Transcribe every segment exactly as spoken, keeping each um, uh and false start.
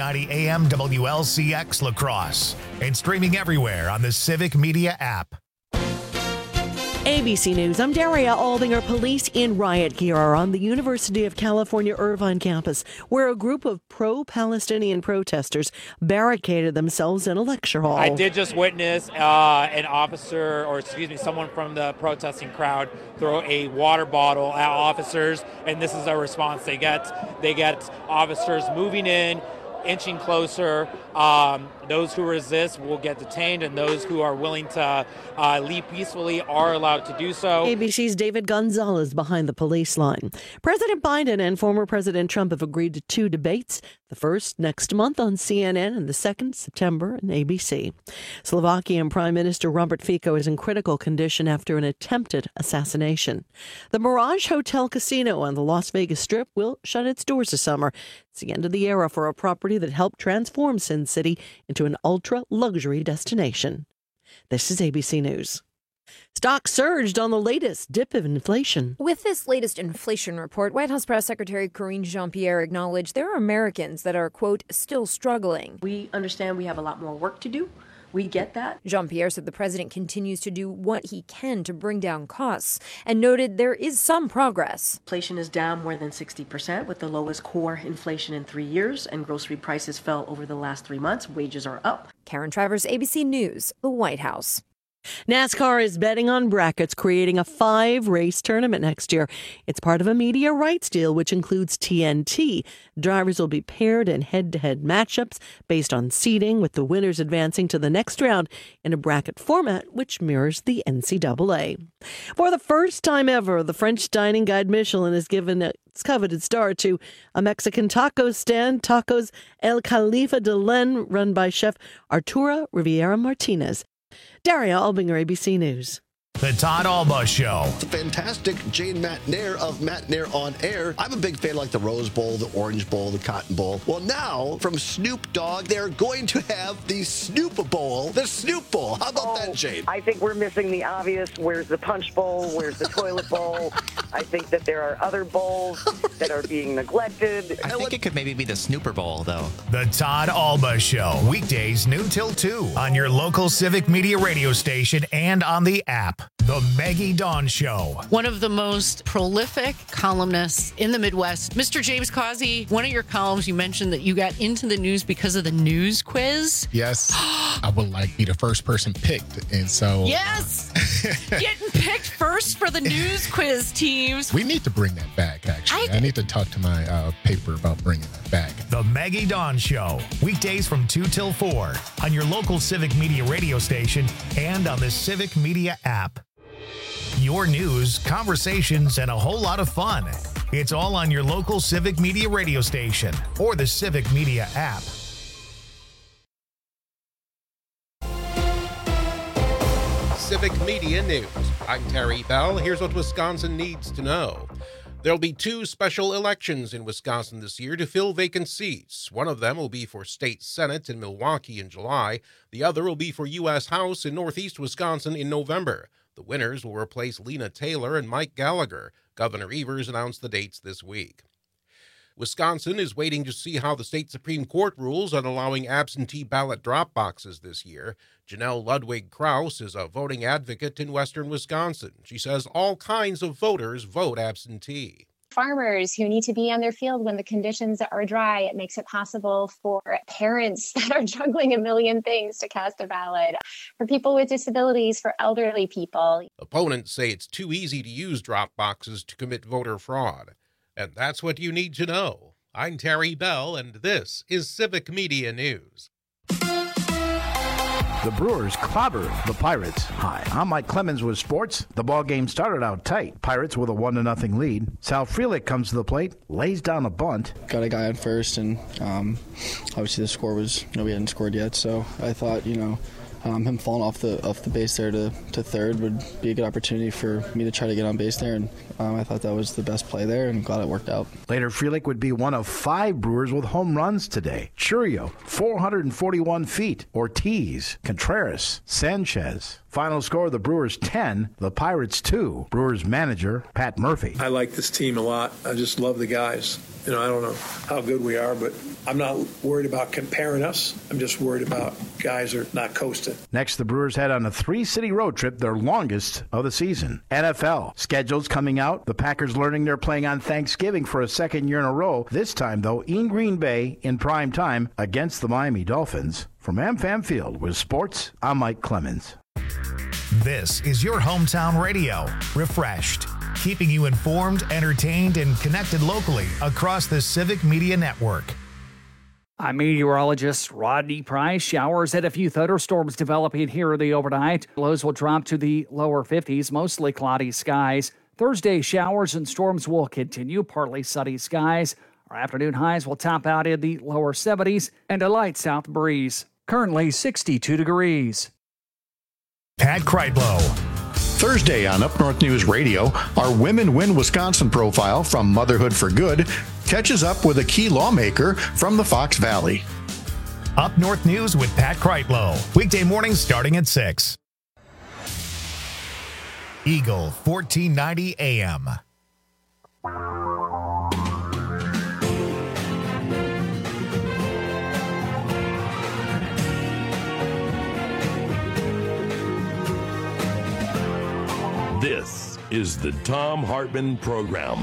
ninety A M W L C X La Crosse and streaming everywhere on the Civic Media app. A B C News, I'm Daria Aldinger. Police in riot gear are on the University of California Irvine campus, where a group of pro-Palestinian protesters barricaded themselves in a lecture hall. I did just witness uh, an officer, or excuse me, someone from the protesting crowd throw a water bottle at officers, and this is a response they get. They get officers moving in, inching closer. Um, those who resist will get detained, and those who are willing to uh, leave peacefully are allowed to do so. A B C's David Gonzalez behind the police line. President Biden and former President Trump have agreed to two debates, the first next month on C N N and the second September on A B C. Slovakian Prime Minister Robert Fico is in critical condition after an attempted assassination. The Mirage Hotel Casino on the Las Vegas Strip will shut its doors this summer. It's the end of the era for a property that helped transform Sin City into an ultra-luxury destination. This is A B C News. Stocks surged on the latest dip of inflation. With this latest inflation report, White House Press Secretary Karine Jean-Pierre acknowledged there are Americans that are, quote, still struggling. We understand we have a lot more work to do. We get that. Jean-Pierre said the president continues to do what he can to bring down costs and noted there is some progress. Inflation is down more than sixty percent with the lowest core inflation in three years, and grocery prices fell over the last three months. Wages are up. Karen Travers, A B C News, the White House. NASCAR is betting on brackets, creating a five-race tournament next year. It's part of a media rights deal, which includes T N T. Drivers will be paired in head-to-head matchups based on seeding, with the winners advancing to the next round in a bracket format which mirrors the N C double A. For the first time ever, the French dining guide Michelin has given its coveted star to a Mexican taco stand, Tacos El Califa de Len, run by chef Arturo Riviera Martinez. Daria Albinger, A B C News. The Todd Alba Show. The fantastic Jane McNair of McNair on Air. I'm a big fan of like the Rose Bowl, the Orange Bowl, the Cotton Bowl. Well, now from Snoop Dogg, they're going to have the Snoop Bowl, the Snoop Bowl. How about oh, that, Jane? I think we're missing the obvious. Where's the Punch Bowl? Where's the Toilet Bowl? I think that there are other bowls that are being neglected. I think it could maybe be the Snooper Bowl, though. The Todd Alba Show. Weekdays noon till two on your local Civic Media radio station and on the app. The Maggie Dawn Show. One of the most prolific columnists in the Midwest, Mister James Causey. One of your columns, you mentioned that you got into the news because of the news quiz. Yes. I would like be the first person picked. And so. Yes. Getting picked first for the news quiz teams. We need to bring that back, actually. I, I need to talk to my uh, paper about bringing that back. The Maggie Dawn Show. Weekdays from two till four on your local Civic Media radio station and on the Civic Media app. Your news, conversations, and a whole lot of fun. It's all on your local Civic Media radio station or the Civic Media app. Civic Media News. I'm Terry Bell. Here's what Wisconsin needs to know. There'll be two special elections in Wisconsin this year to fill vacant seats. One of them will be for state senate in Milwaukee in July. The other will be for U S House in northeast Wisconsin in November. The winners will replace Lena Taylor and Mike Gallagher. Governor Evers announced the dates this week. Wisconsin is waiting to see how the state Supreme Court rules on allowing absentee ballot drop boxes this year. Janelle Ludwig Krause is a voting advocate in western Wisconsin. She says all kinds of voters vote absentee. Farmers who need to be on their field when the conditions are dry, it makes it possible for parents that are juggling a million things to cast a ballot, for people with disabilities, for elderly people. Opponents say it's too easy to use drop boxes to commit voter fraud. And that's what you need to know. I'm Terry Bell, and this is Civic Media News. The Brewers clobber the Pirates. Hi, I'm Mike Clemens with sports. The ball game started out tight. Pirates with a one to nothing lead. Sal Frelick comes to the plate, lays down a bunt. Got a guy on first, and um, obviously the score was, you know, we hadn't scored yet, so I thought, you know, um, him falling off the off the base there to, to third would be a good opportunity for me to try to get on base there, and Um, I thought that was the best play there, and I'm glad it worked out. Later, Frelick would be one of five Brewers with home runs today. Churio, four hundred forty-one feet. Ortiz, Contreras, Sanchez. Final score, the Brewers ten, the Pirates two. Brewers manager, Pat Murphy. I like this team a lot. I just love the guys. You know, I don't know how good we are, but I'm not worried about comparing us. I'm just worried about guys are not coasting. Next, the Brewers head on a three-city road trip, their longest of the season. N F L schedules coming out. The Packers learning they're playing on Thanksgiving for a second year in a row. This time, though, in Green Bay in prime time against the Miami Dolphins. From AmFam Field with sports, I'm Mike Clemens. This is your hometown radio, refreshed, keeping you informed, entertained, and connected locally across the Civic Media Network. I'm meteorologist Rodney Price. Showers and a few thunderstorms developing here in the overnight. Lows will drop to the lower fifties, mostly cloudy skies. Thursday, showers and storms will continue, partly sunny skies. Our afternoon highs will top out in the lower seventies and a light south breeze. Currently sixty-two degrees. Pat Kreitlow. Thursday on Up North News Radio, our Women Win Wisconsin profile from Motherhood for Good catches up with a key lawmaker from the Fox Valley. Up North News with Pat Kreitlow. Weekday mornings starting at six. Eagle fourteen ninety A M. This is the Thom Hartmann Program.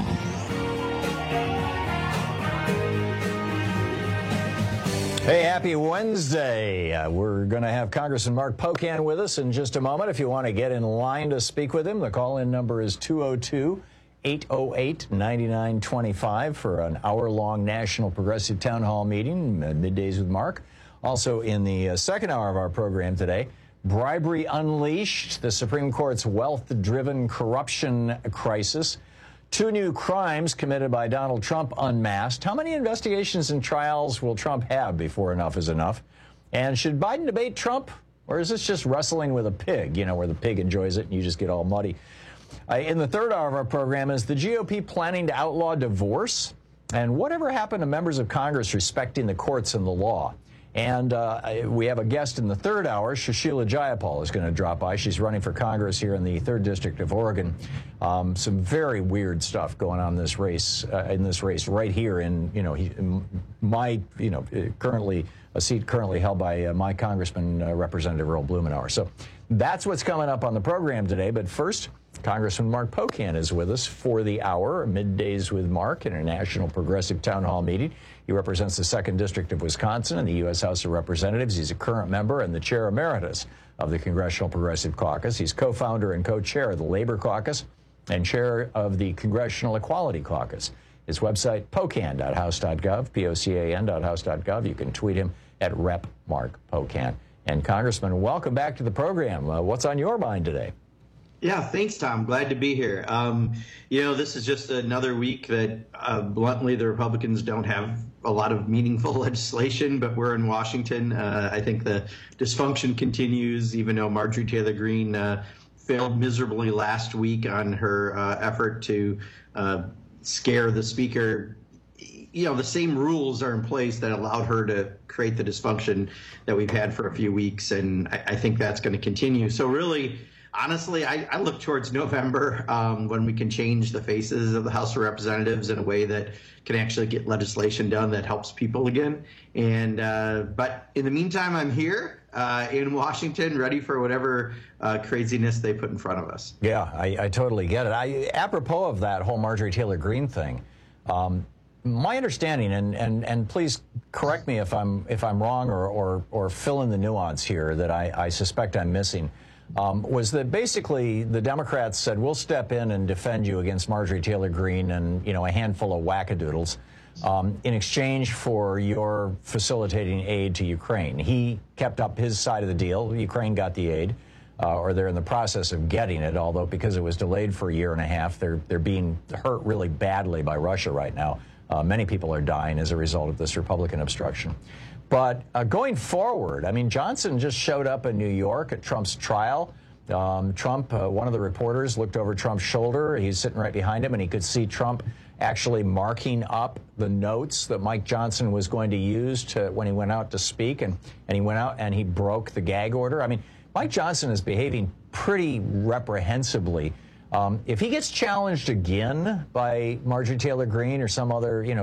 Hey, happy Wednesday. Uh, we're going to have Congressman Mark Pocan with us in just a moment. If you want to get in line to speak with him, the call-in number is two oh two, eight oh eight, nine nine two five for an hour-long National Progressive Town Hall meeting, uh, Middays with Mark. Also in the uh, second hour of our program today, Bribery Unleashed, the Supreme Court's wealth-driven corruption crisis. Two new crimes committed by Donald Trump unmasked. How many investigations and trials will Trump have before enough is enough? And should Biden debate Trump? Or is this just wrestling with a pig, you know, where the pig enjoys it and you just get all muddy? Uh, in the third hour of our program, is the G O P planning to outlaw divorce? And whatever happened to members of Congress respecting the courts and the law? And uh, we have a guest in the third hour. Sushila Jayapal is going to drop by. She's running for Congress here in the third District of Oregon. Um, some very weird stuff going on in this race, uh, in this race right here in, you know, he, my, you know, currently a seat currently held by uh, my Congressman, uh, Representative Earl Blumenauer. So that's what's coming up on the program today. But first, Congressman Mark Pocan is with us for the hour, Middays with Mark, in a National Progressive Town Hall meeting. He represents the second District of Wisconsin in the U S House of Representatives. He's a current member and the chair emeritus of the Congressional Progressive Caucus. He's co-founder and co-chair of the Labor Caucus and chair of the Congressional Equality Caucus. His website, pocan dot house dot gov, P O C A N dot house dot gov. You can tweet him at Rep Mark Pocan. And Congressman, welcome back to the program. Uh, what's on your mind today? Yeah, thanks, Tom. Glad to be here. Um, you know, this is just another week that, uh, bluntly, the Republicans don't have a lot of meaningful legislation, but we're in Washington. Uh, I think the dysfunction continues, even though Marjorie Taylor Greene uh, failed miserably last week on her uh, effort to uh, scare the speaker. You know, the same rules are in place that allowed her to create the dysfunction that we've had for a few weeks, and I, I think that's going to continue. So really, honestly, I, I look towards November um, when we can change the faces of the House of Representatives in a way that can actually get legislation done that helps people again. And uh, but in the meantime, I'm here uh, in Washington, ready for whatever uh, craziness they put in front of us. Yeah, I, I totally get it. I, apropos of that whole Marjorie Taylor Greene thing, um, my understanding, and, and, and please correct me if I'm if I'm wrong or or, or fill in the nuance here that I, I suspect I'm missing. Um, was that basically the Democrats said, we'll step in and defend you against Marjorie Taylor Greene and, you know, a handful of wackadoodles um, in exchange for your facilitating aid to Ukraine. He kept up his side of the deal. Ukraine got the aid, uh, or they're in the process of getting it, although because it was delayed for a year and a half, they're, they're being hurt really badly by Russia right now. Uh, many people are dying as a result of this Republican obstruction. But uh, going forward, I mean, Johnson just showed up in New York at Trump's trial. Um, Trump, uh, one of the reporters looked over Trump's shoulder. He's sitting right behind him, and he could see Trump actually marking up the notes that Mike Johnson was going to use to when he went out to speak, and, and he went out and he broke the gag order. I mean, Mike Johnson is behaving pretty reprehensibly. Um, if he gets challenged again by Marjorie Taylor Greene or some other, you know,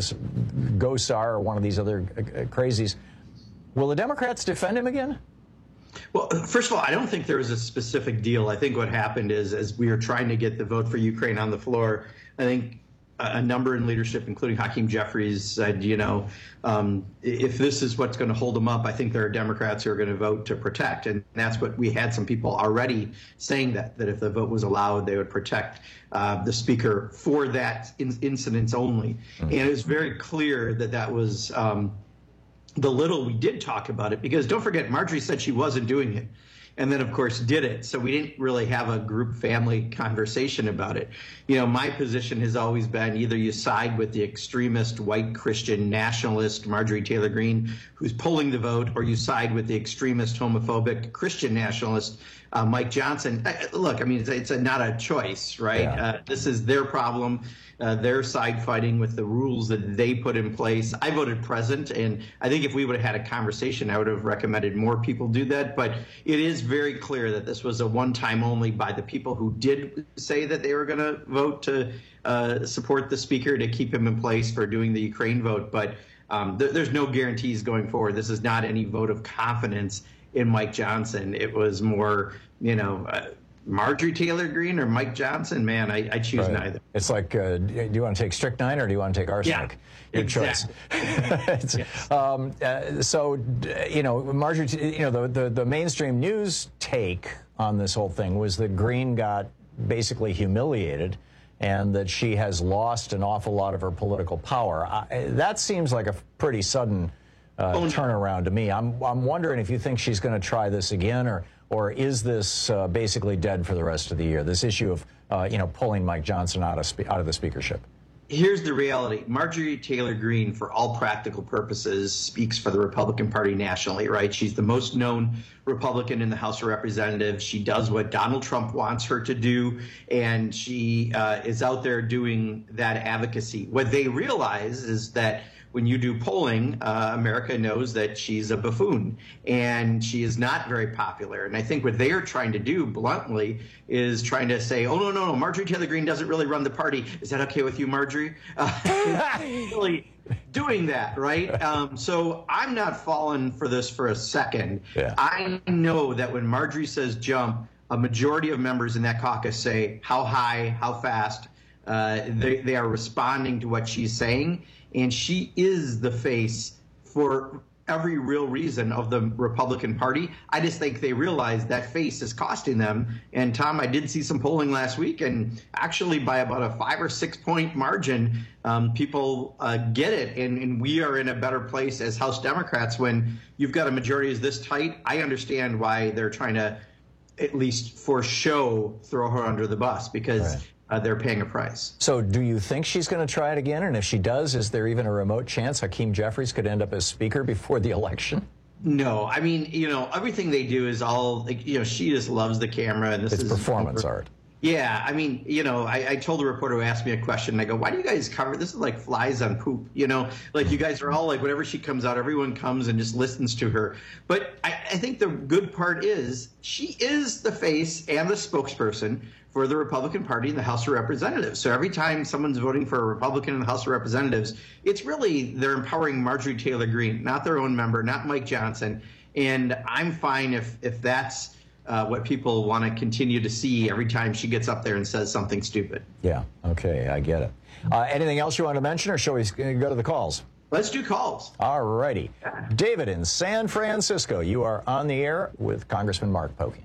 Gosar or one of these other uh, crazies, will the Democrats defend him again? Well, first of all, I don't think there was a specific deal. I think what happened is, as we were trying to get the vote for Ukraine on the floor, I think a number in leadership, including Hakeem Jeffries, said, you know, um, if this is what's going to hold them up, I think there are Democrats who are going to vote to protect. And that's what we had some people already saying, that, that if the vote was allowed, they would protect uh, the speaker for that in- incidents only. Mm-hmm. And it was very clear that that was um, the little we did talk about it, because don't forget, Marjorie said she wasn't doing it, and then, of course, did it. So we didn't really have a group family conversation about it. You know, my position has always been either you side with the extremist white Christian nationalist Marjorie Taylor Greene, who's pulling the vote, or you side with the extremist homophobic Christian nationalist uh, Mike Johnson. Look, I mean, it's, it's a, not a choice, right? Yeah. Uh, this is their problem. Uh, they're side fighting with the rules that they put in place. I voted present, and I think if we would have had a conversation, I would have recommended more people do that. But it is very clear that this was a one-time only by the people who did say that they were going to vote to uh, support the speaker to keep him in place for doing the Ukraine vote. But um, th- there's no guarantees going forward. This is not any vote of confidence in Mike Johnson. It was more, you know, uh, Marjorie Taylor Greene or Mike Johnson, man, I, I choose right. neither. It's like, uh, do you want to take strychnine or do you want to take arsenic? Yeah, Your exactly. choice. yes. um, uh, so, you know, Marjorie, you know, the, the, the mainstream news take on this whole thing was that Greene got basically humiliated and that she has lost an awful lot of her political power. I, that seems like a pretty sudden uh, oh, turnaround to me. I'm, I'm wondering if you think she's going to try this again, or Or is this uh, basically dead for the rest of the year, this issue of, uh, you know, pulling Mike Johnson out of, spe- out of the speakership? Here's the reality. Marjorie Taylor Greene, for all practical purposes, speaks for the Republican Party nationally, right? She's the most known Republican in the House of Representatives. She does what Donald Trump wants her to do, and she uh, is out there doing that advocacy. What they realize is that when you do polling, uh, America knows that she's a buffoon and she is not very popular. And I think what they are trying to do, bluntly, is trying to say, oh, no, no, no, Marjorie Taylor Greene doesn't really run the party. Is that okay with you, Marjorie? Uh, really doing that, right? Um, so I'm not falling for this for a second. Yeah. I know that when Marjorie says jump, a majority of members in that caucus say how high, how fast. Uh, they, they are responding to what she's saying. And she is the face for every real reason of the Republican Party. I just think they realize that face is costing them. And, Tom, I did see some polling last week, and actually by about a five or six point margin, um, people uh, get it. And, and we are in a better place as House Democrats when you've got a majority is this tight. I understand why they're trying to, at least for show, throw her under the bus, because right. Uh, they're paying a price. So do you think she's going to try it again? And if she does, is there even a remote chance Hakeem Jeffries could end up as speaker before the election? No. I mean, you know, everything they do is all, like, you know, she just loves the camera. And this it's is performance art. Yeah. I mean, you know, I, I told the reporter who asked me a question, and I go, why do you guys cover this? Is like flies on poop, you know, like you guys are all like, whenever she comes out, everyone comes and just listens to her. But I, I think the good part is she is the face and the spokesperson for the Republican Party in the House of Representatives. So every time someone's voting for a Republican in the House of Representatives, it's really they're empowering Marjorie Taylor Greene, not their own member, not Mike Johnson. And I'm fine if if that's uh, what people want to continue to see every time she gets up there and says something stupid. Yeah, okay, I get it. Uh, anything else you want to mention, or shall we go to the calls? Let's do calls. All righty. David in San Francisco, you are on the air with Congressman Mark Pocan.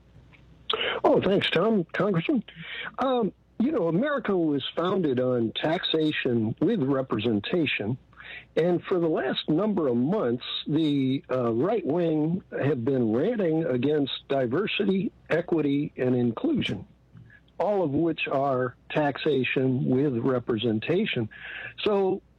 Oh, thanks, Tom. Congressman. Um, you know, America was founded on taxation with representation. And for the last number of months, the uh, right wing have been ranting against diversity, equity, and inclusion, all of which are taxation with representation. So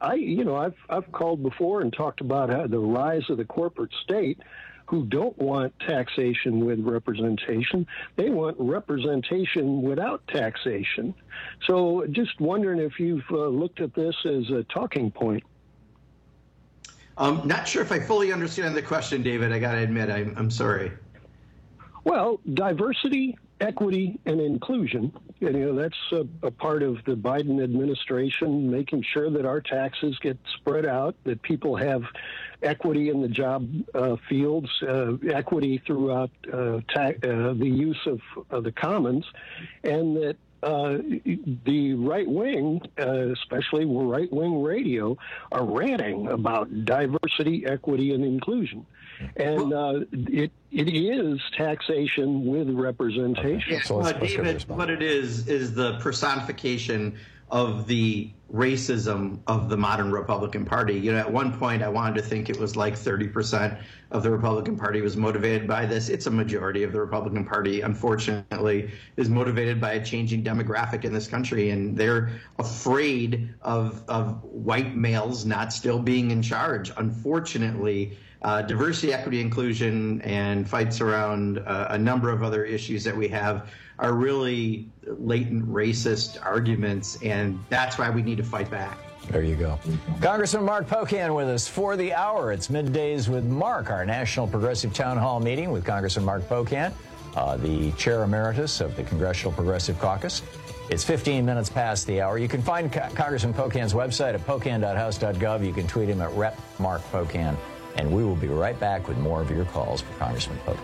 I, you know, I've I've called before and talked about how the rise of the corporate state, who don't want taxation with representation. They want representation without taxation. So just wondering if you've uh, looked at this as a talking point. Um, not sure if I fully understand the question, David. I got to admit, I'm, I'm sorry. Well, diversity, equity, and inclusion, and, you know, that's a, a part of the Biden administration, making sure that our taxes get spread out, that people have equity in the job uh, fields, uh, equity throughout uh, ta- uh, the use of, of the commons, and that Uh, the right wing, uh, especially right wing radio, are ranting about diversity, equity, and inclusion. And uh, it it is taxation with representation. Yeah, well, David, what it is is the personification of the racism of the modern Republican Party. You know, at one point I wanted to think it was like thirty percent of the Republican Party was motivated by this. It's a majority of the Republican Party, unfortunately, is motivated by a changing demographic in this country, and they're afraid of, of white males not still being in charge. Unfortunately, uh, diversity, equity, inclusion, and fights around uh, a number of other issues that we have are really latent racist arguments, and that's why we need to fight back. There you go. Congressman Mark Pocan with us for the hour. It's Middays with Mark, our National Progressive Town Hall meeting with Congressman Mark Pocan, uh, the Chair Emeritus of the Congressional Progressive Caucus. It's fifteen minutes past the hour. You can find Co- Congressman Pocan's website at pocan dot house dot gov. You can tweet him at Rep Mark Pocan. And we will be right back with more of your calls for Congressman Pocan.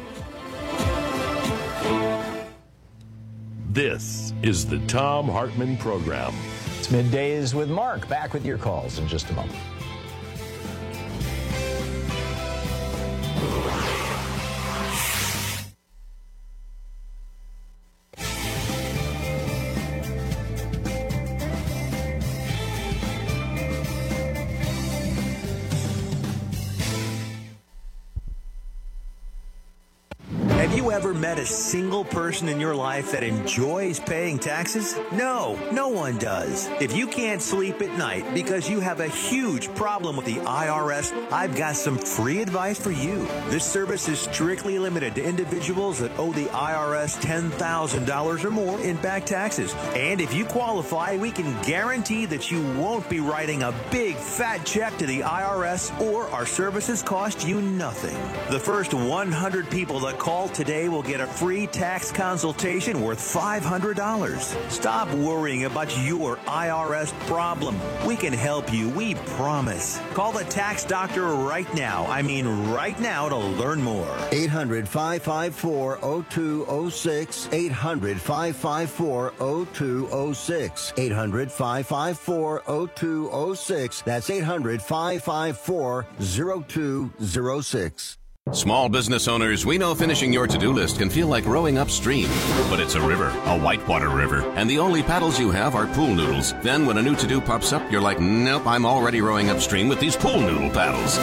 This is the Thom Hartmann Program. It's Middays with Mark. Back with your calls in just a moment. Have you ever met a single person in your life that enjoys paying taxes? No, no one does. If you can't sleep at night because you have a huge problem with the I R S, I've got some free advice for you. This service is strictly limited to individuals that owe the I R S ten thousand dollars or more in back taxes. And if you qualify, we can guarantee that you won't be writing a big fat check to the I R S, or our services cost you nothing. The first one hundred people that call today will get a free tax consultation worth five hundred dollars. Stop worrying about your I R S problem. We can help you, we promise. Call the tax doctor right now. I mean right now to learn more. eight hundred, five five four, oh two oh six. eight hundred, five five four, oh two oh six. eight hundred, five five four, oh two oh six. That's eight hundred, five five four, oh two oh six. Small business owners, we know finishing your to-do list can feel like rowing upstream. But it's a river, a whitewater river, and the only paddles you have are pool noodles. Then when a new to-do pops up, you're like, nope, I'm already rowing upstream with these pool noodle paddles.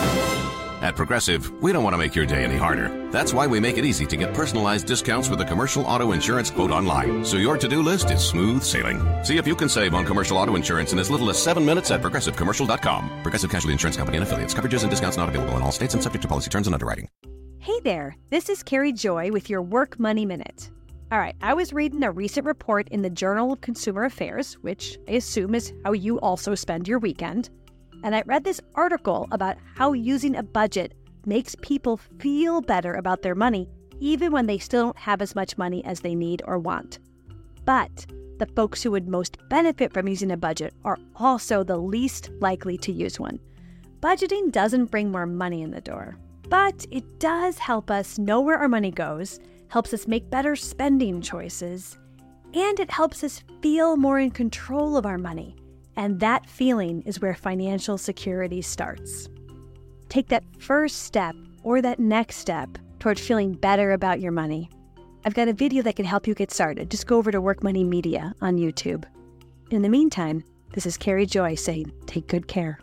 At Progressive, we don't want to make your day any harder. That's why we make it easy to get personalized discounts with a commercial auto insurance quote online, so your to-do list is smooth sailing. See if you can save on commercial auto insurance in as little as seven minutes at progressive commercial dot com. Progressive Casualty Insurance Company and Affiliates. Coverages and discounts not available in all states and subject to policy terms and underwriting. Hey there, this is Carrie Joy with your Work Money Minute. All right, I was reading a recent report in the Journal of Consumer Affairs, which I assume is how you also spend your weekend. And I read this article about how using a budget makes people feel better about their money, even when they still don't have as much money as they need or want. But the folks who would most benefit from using a budget are also the least likely to use one. Budgeting doesn't bring more money in the door, but it does help us know where our money goes, helps us make better spending choices, and it helps us feel more in control of our money. And that feeling is where financial security starts. Take that first step or that next step toward feeling better about your money. I've got a video that can help you get started. Just go over to Work Money Media on YouTube. In the meantime, this is Carrie Joy saying, take good care.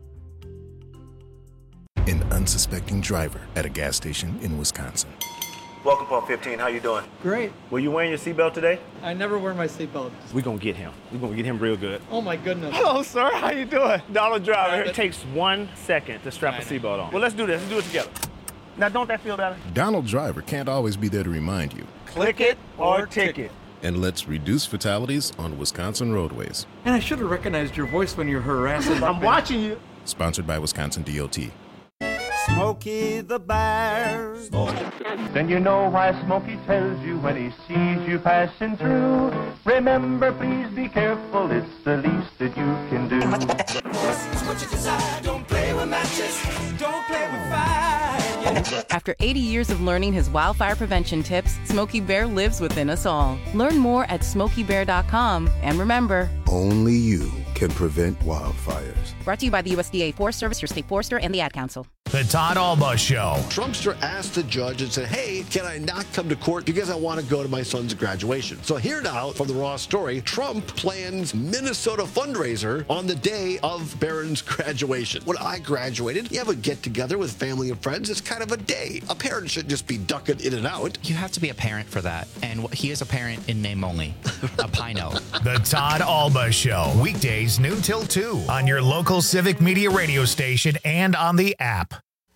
An unsuspecting driver at a gas station in Wisconsin. Welcome, Pump fifteen. How you doing? Great. Were you wearing your seatbelt today? I never wear my seatbelt. We're going to get him. We're going to get him real good. Oh, my goodness. Hello, sir. How you doing? Donald Driver. It takes one second to strap a seatbelt on. Well, let's do this. Let's do it together. Now, don't that feel better? Donald Driver can't always be there to remind you. Click it or ticket. And let's reduce fatalities on Wisconsin roadways. And I should have recognized your voice when you're harassing. I'm watching you. Sponsored by Wisconsin D O T. Smokey the Bear. Then you know why Smokey tells you when he sees you passing through. Remember, please be careful, it's the least that you can do. What you desire, don't play with matches, don't play with fire. After eighty years of learning his wildfire prevention tips, Smokey Bear lives within us all. Learn more at smokey bear dot com. And remember, only you can prevent wildfires. Brought to you by the U S D A Forest Service, your state forester, and the Ad Council. The Todd Alba Show. Trumpster asked the judge and said, hey, can I not come to court because I want to go to my son's graduation? So here now from the Raw Story, Trump plans Minnesota fundraiser on the day of Barron's graduation. When I graduated, you have a get-together with family and friends. It's kind of a day. A parent shouldn't just be ducking in and out. You have to be a parent for that. And he is a parent in name only. A Pino. The Todd Alba Show. Weekdays noon till two on your local Civic Media radio station and on the app.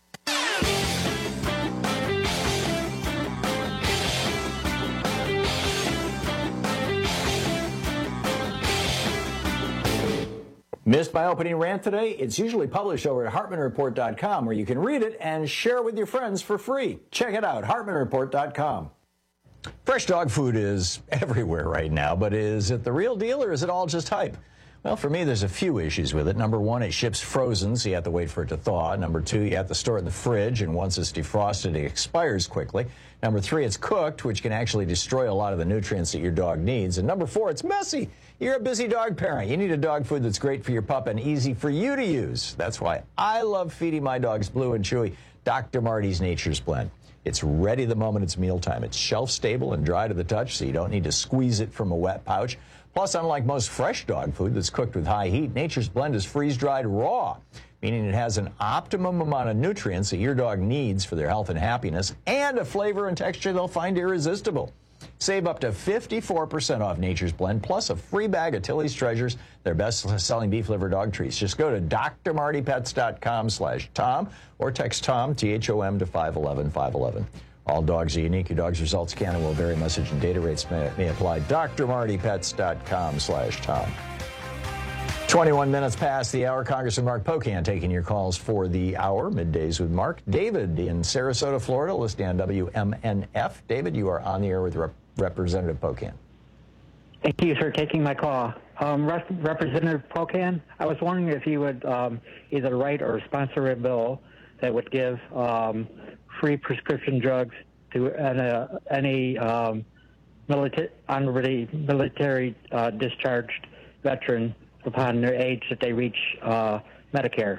Missed my opening rant today? It's usually published over at hartman report dot com, where you can read it and share it with your friends for free. Check it out, hartman report dot com. Fresh dog food is everywhere right now, but is it the real deal or is it all just hype? Well, for me, there's a few issues with it. Number one, it ships frozen, so you have to wait for it to thaw. Number two, you have to store it in the fridge, and once it's defrosted, it expires quickly. Number three, it's cooked, which can actually destroy a lot of the nutrients that your dog needs. And number four, it's messy. You're a busy dog parent. You need a dog food that's great for your pup and easy for you to use. That's why I love feeding my dogs Blue and Chewy Doctor Marty's Nature's Blend. It's ready the moment it's mealtime. It's shelf-stable and dry to the touch, so you don't need to squeeze it from a wet pouch. Plus, unlike most fresh dog food that's cooked with high heat, Nature's Blend is freeze-dried raw, meaning it has an optimum amount of nutrients that your dog needs for their health and happiness, and a flavor and texture they'll find irresistible. Save up to fifty-four percent off Nature's Blend, plus a free bag of Tilly's Treasures, their best-selling beef liver dog treats. Just go to D R marty pets dot com slash Tom or text Tom, T H O M, to five one one, five one one. All dogs are unique. Your dog's results can and will vary. Message and data rates may, may apply. D R marty pets dot com slash Tom. twenty-one minutes past the hour. Congressman Mark Pocan taking your calls for the hour. Middays with Mark. David in Sarasota, Florida, listening on W M N F. David, you are on the air with Rep- Representative Pocan. Thank you for taking my call. Um, Rep- Representative Pocan, I was wondering if you would um, either write or sponsor a bill that would give um, free prescription drugs to uh, any um, milita- honorary military uh, discharged veteran upon their age that they reach uh, Medicare.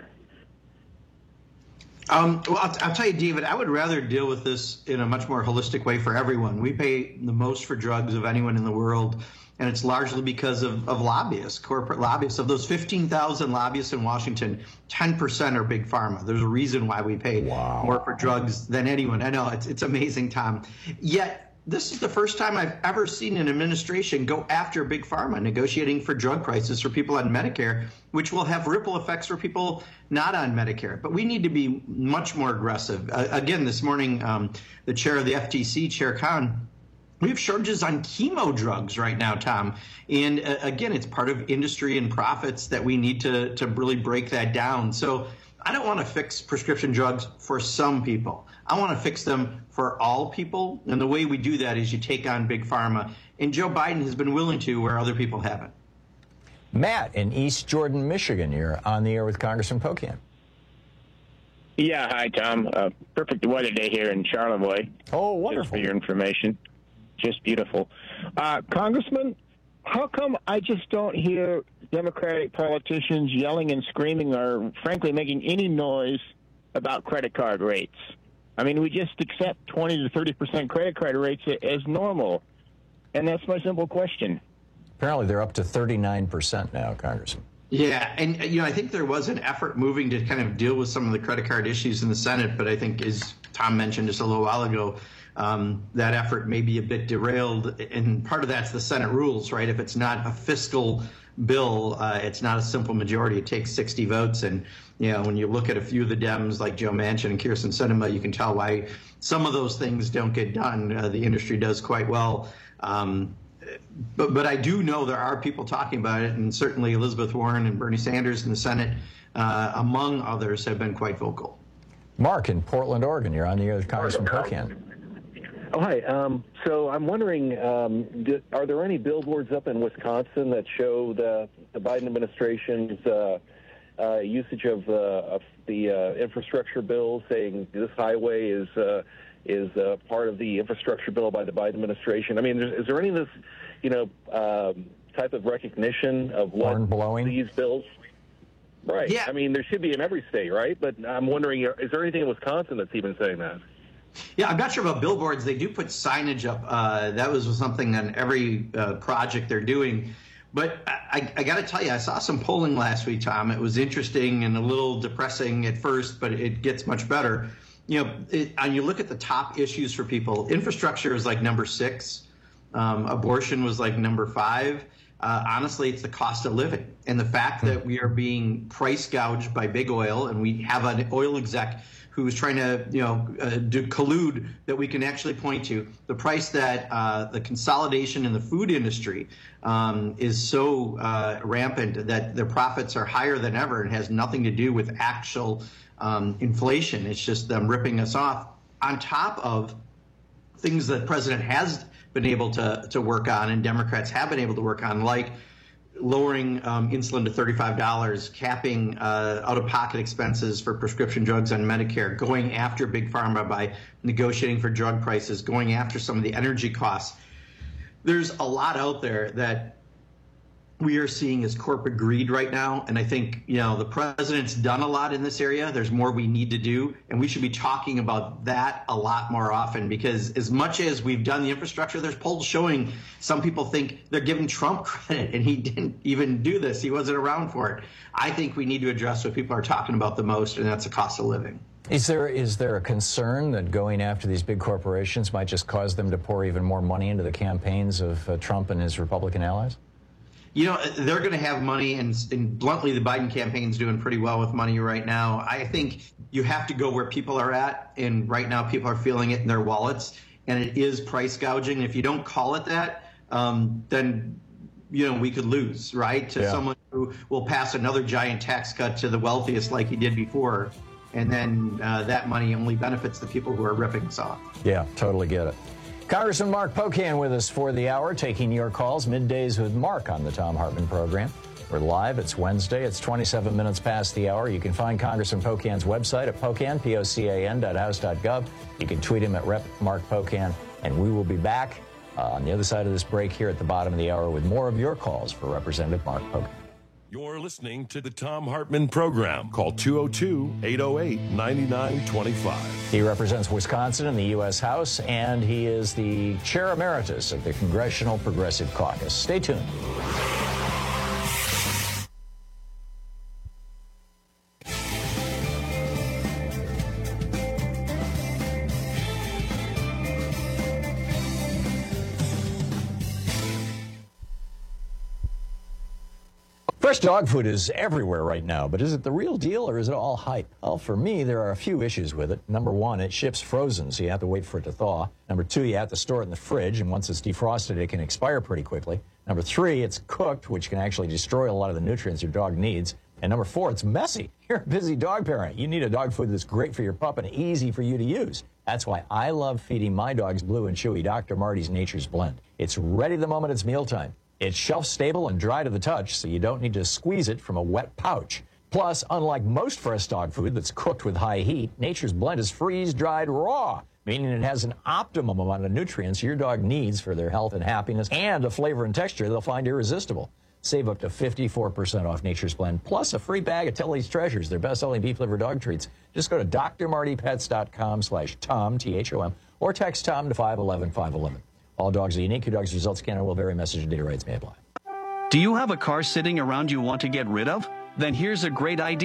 Um, well, I'll, I'll tell you, David, I would rather deal with this in a much more holistic way for everyone. We pay the most for drugs of anyone in the world, and it's largely because of, of lobbyists, corporate lobbyists. Of those fifteen thousand lobbyists in Washington, ten percent are big pharma. There's a reason why we pay wow. more for drugs than anyone. I know, it's, it's amazing, Tom. Yet, this is the first time I've ever seen an administration go after big pharma, negotiating for drug prices for people on Medicare, which will have ripple effects for people not on Medicare. But we need to be much more aggressive. Uh, again, this morning, um, the chair of the F T C, Chair Khan, we have shortages on chemo drugs right now, Tom. And uh, again, it's part of industry and profits that we need to, to really break that down. So I don't want to fix prescription drugs for some people. I want to fix them for all people. And the way we do that is you take on big pharma. And Joe Biden has been willing to where other people haven't. Matt in East Jordan, Michigan, you're on the air with Congressman Pocan. Yeah, hi, Tom. Uh, perfect weather day here in Charlevoix. Oh, wonderful. Just for your information. Just beautiful. Uh, Congressman, how come I just don't hear Democratic politicians yelling and screaming or, frankly, making any noise about credit card rates? I mean, we just accept twenty to thirty percent credit card rates as normal. And that's my simple question. Apparently they're up to thirty-nine percent now, Congressman. Yeah, and, you know, I think there was an effort moving to kind of deal with some of the credit card issues in the Senate, but I think, as Tom mentioned just a little while ago, um, that effort may be a bit derailed. And part of that's the Senate rules, right? If it's not a fiscal bill, uh, it's not a simple majority. It takes sixty votes. And, you know, when you look at a few of the Dems like Joe Manchin and Kyrsten Sinema, you can tell why some of those things don't get done. Uh, the industry does quite well. Um, but, but I do know there are people talking about it, and certainly Elizabeth Warren and Bernie Sanders in the Senate, uh, among others, have been quite vocal. Mark in Portland, Oregon, you're on the air with Congressman Pocan. Oh, hi. Um, so I'm wondering, um, do, are there any billboards up in Wisconsin that show the, the Biden administration's uh, uh, usage of, uh, of the uh, infrastructure bill, saying this highway is uh, is uh, part of the infrastructure bill by the Biden administration? I mean, is, is there any of this, you know, um, type of recognition of what these bills? Right. Yeah. I mean, there should be in every state, right? But I'm wondering, is there anything in Wisconsin that's even saying that? Yeah, I'm not sure about billboards. They do put signage up. Uh, that was something on every uh, project they're doing. But I, I got to tell you, I saw some polling last week, Tom. It was interesting and a little depressing at first, but it gets much better. You know, it, and you look at the top issues for people. Infrastructure is like number six. Um, abortion was like number five. Uh, honestly, it's the cost of living and the fact that we are being price gouged by big oil, and we have an oil exec who's trying to, you know, uh, do collude that we can actually point to. The price that uh, the consolidation in the food industry um, is so uh, rampant that their profits are higher than ever and has nothing to do with actual um, inflation. It's just them ripping us off, on top of things that the president has been able to, to work on and Democrats have been able to work on, like lowering um, insulin to thirty-five dollars, capping uh, out-of-pocket expenses for prescription drugs on Medicare, going after Big Pharma by negotiating for drug prices, going after some of the energy costs. There's a lot out there that we are seeing as corporate greed right now, and I think, you know, the president's done a lot in this area. There's more we need to do, and we should be talking about that a lot more often, because as much as we've done the infrastructure, there's polls showing some people think they're giving Trump credit, and he didn't even do this. He wasn't around for it. I think we need to address what people are talking about the most, and that's the cost of living. Is there is there a concern that going after these big corporations might just cause them to pour even more money into the campaigns of uh, Trump and his Republican allies? You know, they're going to have money, and, and bluntly, the Biden campaign's doing pretty well with money right now. I think you have to go where people are at, and right now people are feeling it in their wallets, and it is price gouging. If you don't call it that, um, then, you know, we could lose, right, to yeah. someone who will pass another giant tax cut to the wealthiest like he did before, and then uh, that money only benefits the people who are ripping us off. Yeah, totally get it. Congressman Mark Pocan with us for the hour, taking your calls middays with Mark on the Thom Hartmann program. We're live. It's Wednesday. It's twenty-seven minutes past the hour. You can find Congressman Pocan's website at Pocan, P O C A N dot house dot gov. You can tweet him at Rep Mark Pocan, and we will be back uh, on the other side of this break here at the bottom of the hour with more of your calls for Representative Mark Pocan. You're listening to the Thom Hartmann program. Call two oh two, eight oh eight, nine nine two five. He represents Wisconsin in the U S House, and he is the chair emeritus of the Congressional Progressive Caucus. Stay tuned. Fresh dog food is everywhere right now, but is it the real deal or is it all hype? Well, for me, there are a few issues with it. Number one, it ships frozen, so you have to wait for it to thaw. Number two, you have to store it in the fridge, and once it's defrosted, it can expire pretty quickly. Number three, it's cooked, which can actually destroy a lot of the nutrients your dog needs. And number four, it's messy. You're a busy dog parent. You need a dog food that's great for your pup and easy for you to use. That's why I love feeding my dogs Blue and Chewy Doctor Marty's Nature's Blend. It's ready the moment it's mealtime. It's shelf-stable and dry to the touch, so you don't need to squeeze it from a wet pouch. Plus, unlike most fresh dog food that's cooked with high heat, Nature's Blend is freeze-dried raw, meaning it has an optimum amount of nutrients your dog needs for their health and happiness, and a flavor and texture they'll find irresistible. Save up to fifty-four percent off Nature's Blend, plus a free bag of Tilly's Treasures, their best-selling beef liver dog treats. Just go to d r marty pets dot com slash Tom, T H O M, or text Tom to five one one, five one one. All dogs are unique. Your dog's results can and will vary. Message and data rights may apply. Do you have a car sitting around you want to get rid of? Then here's a great idea.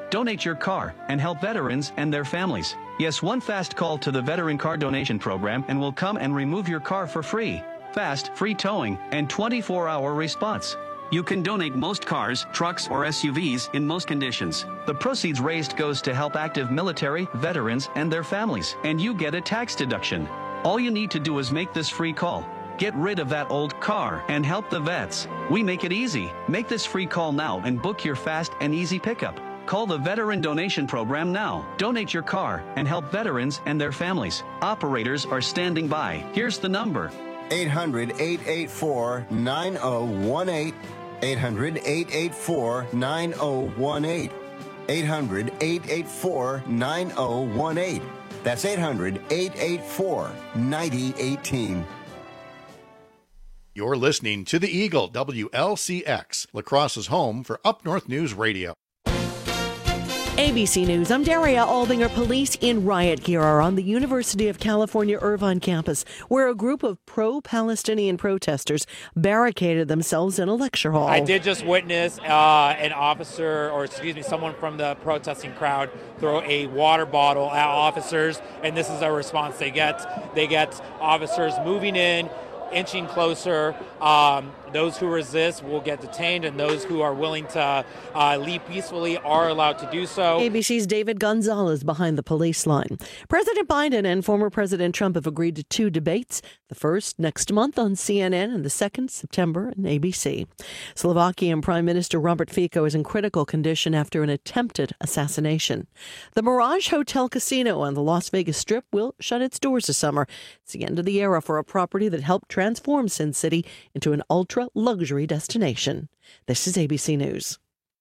Donate your car and help veterans and their families. Yes, one fast call to the Veteran Car Donation Program and we'll come and remove your car for free. Fast, free towing, and twenty-four hour response. You can donate most cars, trucks, or S U Vs in most conditions. The proceeds raised goes to help active military, veterans, and their families, and you get a tax deduction. All you need to do is make this free call. Get rid of that old car and help the vets. We make it easy. Make this free call now and book your fast and easy pickup. Call the Veteran Donation Program now. Donate your car and help veterans and their families. Operators are standing by. Here's the number. eight hundred, eight eight four, nine oh one eight. eight hundred, eight eight four, nine oh one eight. eight hundred, eight eight four, nine oh one eight. That's eight hundred, eight eight four, nine oh one eight. You're listening to the Eagle, W L C X, La Crosse's home for Up North News Radio. A B C News, I'm Daria Aldinger. Police in riot gear are on the University of California Irvine campus, where a group of pro-Palestinian protesters barricaded themselves in a lecture hall. I did just witness uh, an officer, or excuse me, someone from the protesting crowd throw a water bottle at officers, and this is our response they get. They get officers moving in, inching closer. Um, those who resist will get detained, and those who are willing to uh, leave peacefully are allowed to do so. A B C's David Gonzalez behind the police line. President Biden and former President Trump have agreed to two debates, the first next month on C N N and the second September on A B C. Slovakian Prime Minister Robert Fico is in critical condition after an attempted assassination. The Mirage Hotel Casino on the Las Vegas Strip will shut its doors this summer. It's the end of the era for a property that helped transform Sin City into an ultra-luxury destination. This is A B C News.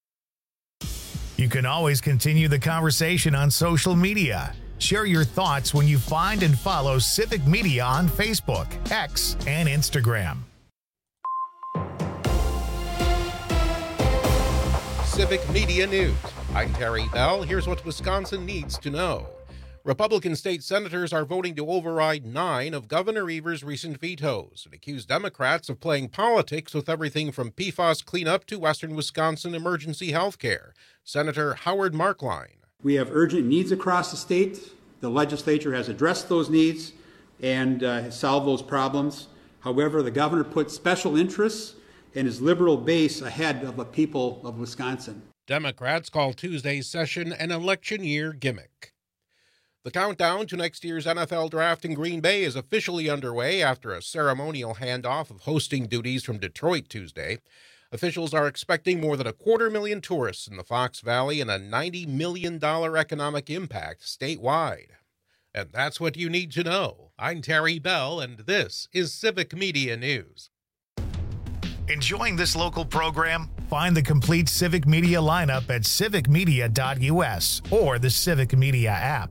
You can always continue the conversation on social media. Share your thoughts when you find and follow Civic Media on Facebook, X, and Instagram. Civic Media News. I'm Terry Bell. Here's what Wisconsin needs to know. Republican state senators are voting to override nine of Governor Evers' recent vetoes and accuse Democrats of playing politics with everything from P FAS cleanup to Western Wisconsin emergency health care. Senator Howard Markline. We have urgent needs across the state. The legislature has addressed those needs and uh, solved those problems. However, the governor put special interests and his liberal base ahead of the people of Wisconsin. Democrats call Tuesday's session an election year gimmick. The countdown to next year's N F L draft in Green Bay is officially underway after a ceremonial handoff of hosting duties from Detroit Tuesday. Officials are expecting more than a quarter million tourists in the Fox Valley and a ninety million dollars economic impact statewide. And that's what you need to know. I'm Terry Bell, and this is Civic Media News. Enjoying this local program? Find the complete Civic Media lineup at civic media dot U S or the Civic Media app.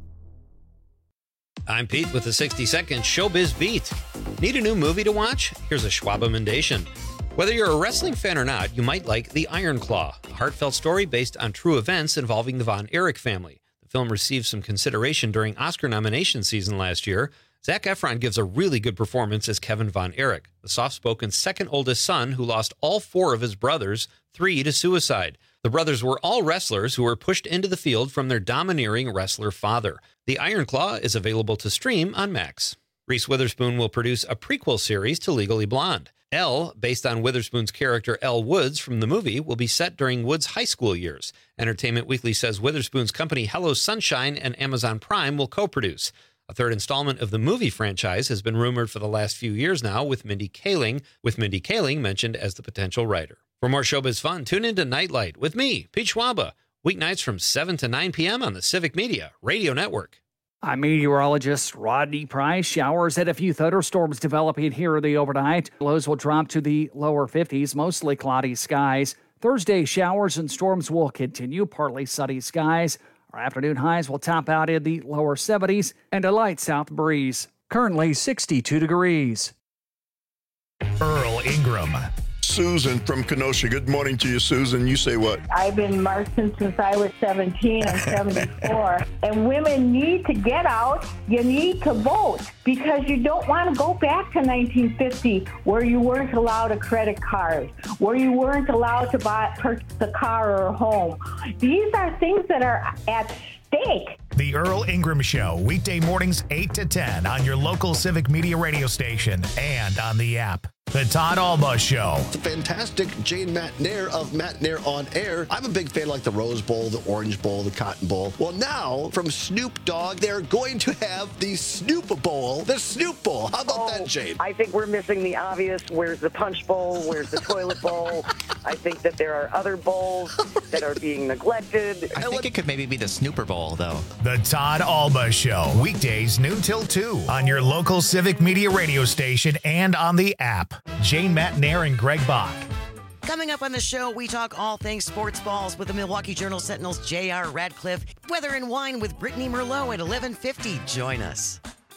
I'm Pete with the sixty second Showbiz Beat. Need a new movie to watch? Here's a Schwab Amendation. Whether you're a wrestling fan or not, you might like The Iron Claw, a heartfelt story based on true events involving the Von Erich family. The film received some consideration during Oscar nomination season last year. Zac Efron gives a really good performance as Kevin Von Erich, the soft-spoken second oldest son who lost all four of his brothers, three to suicide. The brothers were all wrestlers who were pushed into the field from their domineering wrestler father. The Iron Claw is available to stream on Max. Reese Witherspoon will produce a prequel series to Legally Blonde. Elle, based on Witherspoon's character Elle Woods from the movie, will be set during Woods' high school years. Entertainment Weekly says Witherspoon's company Hello Sunshine and Amazon Prime will co-produce. A third installment of the movie franchise has been rumored for the last few years now, with Mindy Kaling, with Mindy Kaling mentioned as the potential writer. For more showbiz fun, tune into Nightlight with me, Pete Schwaba, weeknights from seven to nine p.m. on the Civic Media Radio Network. I'm meteorologist Rodney Price. Showers and a few thunderstorms developing here the overnight. Lows will drop to the lower fifties, mostly cloudy skies. Thursday, showers and storms will continue, partly sunny skies. Our afternoon highs will top out in the lower seventies and a light south breeze. Currently sixty-two degrees. Earl Ingram. Susan from Kenosha. Good morning to you, Susan. You say what? I've been marching since I was seventeen. I'm seventy-four. And women need to get out. You need to vote because you don't want to go back to nineteen fifty where you weren't allowed a credit card, where you weren't allowed to buy purchase a car or a home. These are things that are at stake. The Earl Ingram Show, weekday mornings eight to ten on your local Civic Media radio station and on the app. The Todd Alba Show. The fantastic Jane McNair of McNair on Air. I'm a big fan of like the Rose Bowl, the Orange Bowl, the Cotton Bowl. Well, now from Snoop Dogg, they're going to have the Snoop Bowl, the Snoop Bowl. How about oh, that, Jane? I think we're missing the obvious. Where's the Punch Bowl? Where's the Toilet Bowl? I think that there are other bowls that are being neglected. I think it could maybe be the Snooper Bowl, though. The Todd Alba Show, weekdays noon till two on your local Civic Media radio station and on the app. Jane McNair and Greg Bach. Coming up on the show, we talk all things sports balls with the Milwaukee Journal Sentinel's J R Radcliffe. Weather and wine with Brittany Merlot at eleven fifty. Join us.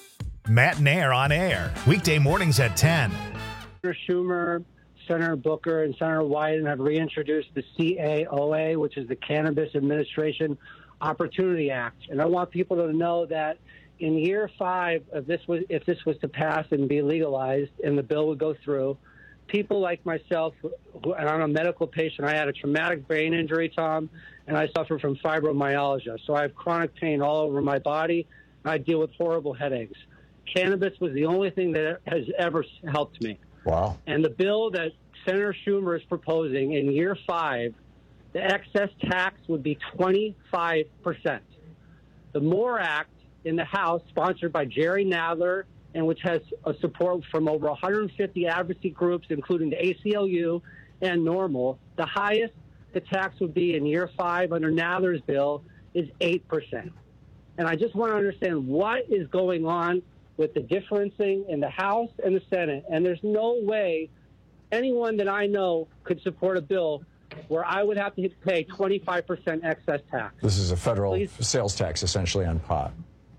McNair on Air, weekday mornings at ten. Senator Schumer, Senator Booker, and Senator Wyden have reintroduced the C A O A, which is the Cannabis Administration Opportunity Act. And I want people to know that in year five, if this was if this was to pass and be legalized and the bill would go through, people like myself, who, and I'm a medical patient, I had a traumatic brain injury, Tom, and I suffer from fibromyalgia. So I have chronic pain all over my body, and I deal with horrible headaches. Cannabis was the only thing that has ever helped me. Wow. And the bill that Senator Schumer is proposing in year five, the excess tax would be twenty-five percent. The MORE Act in the House, sponsored by Jerry Nadler, and which has a support from over one hundred fifty advocacy groups, including the A C L U and NORML. The highest the tax would be in year five under Nadler's bill is eight percent. And I just want to understand what is going on with the differencing in the House and the Senate. And there's no way anyone that I know could support a bill where I would have to pay twenty-five percent excess tax. This is a federal Please. sales tax, essentially, on pot.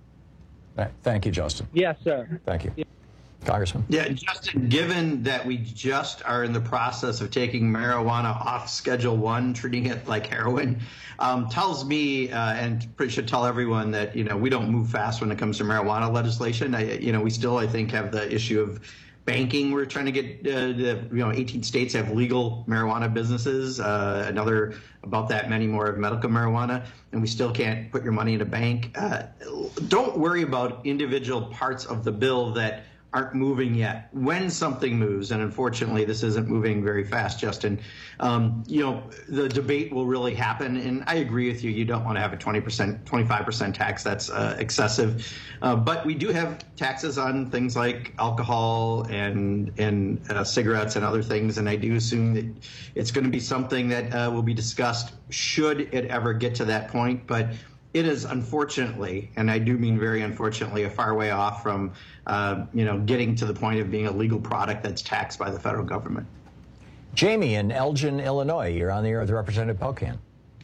Thank you, Justin. Yes, sir. Thank you. Congressman? Yeah, Justin, given that we just are in the process of taking marijuana off Schedule One, treating it like heroin, um, tells me, uh, and should tell everyone that, you know, we don't move fast when it comes to marijuana legislation. I, you know, we still, I think, have the issue of banking. We're trying to get, uh, the, you know, eighteen states have legal marijuana businesses. Uh, another about that many more have medical marijuana, and we still can't put your money in a bank. Uh, don't worry about individual parts of the bill that aren't moving yet. When something moves, and unfortunately this isn't moving very fast, Justin, um, you know, the debate will really happen. And I agree with you. You don't want to have a twenty percent, twenty-five percent tax. That's uh, excessive. Uh, but we do have taxes on things like alcohol and and uh, cigarettes and other things. And I do assume that it's going to be something that uh, will be discussed should it ever get to that point. But it is unfortunately, and I do mean very unfortunately, a far way off from, uh, you know, getting to the point of being a legal product that's taxed by the federal government. Jamie in Elgin, Illinois, you're on the air with Representative Pocan.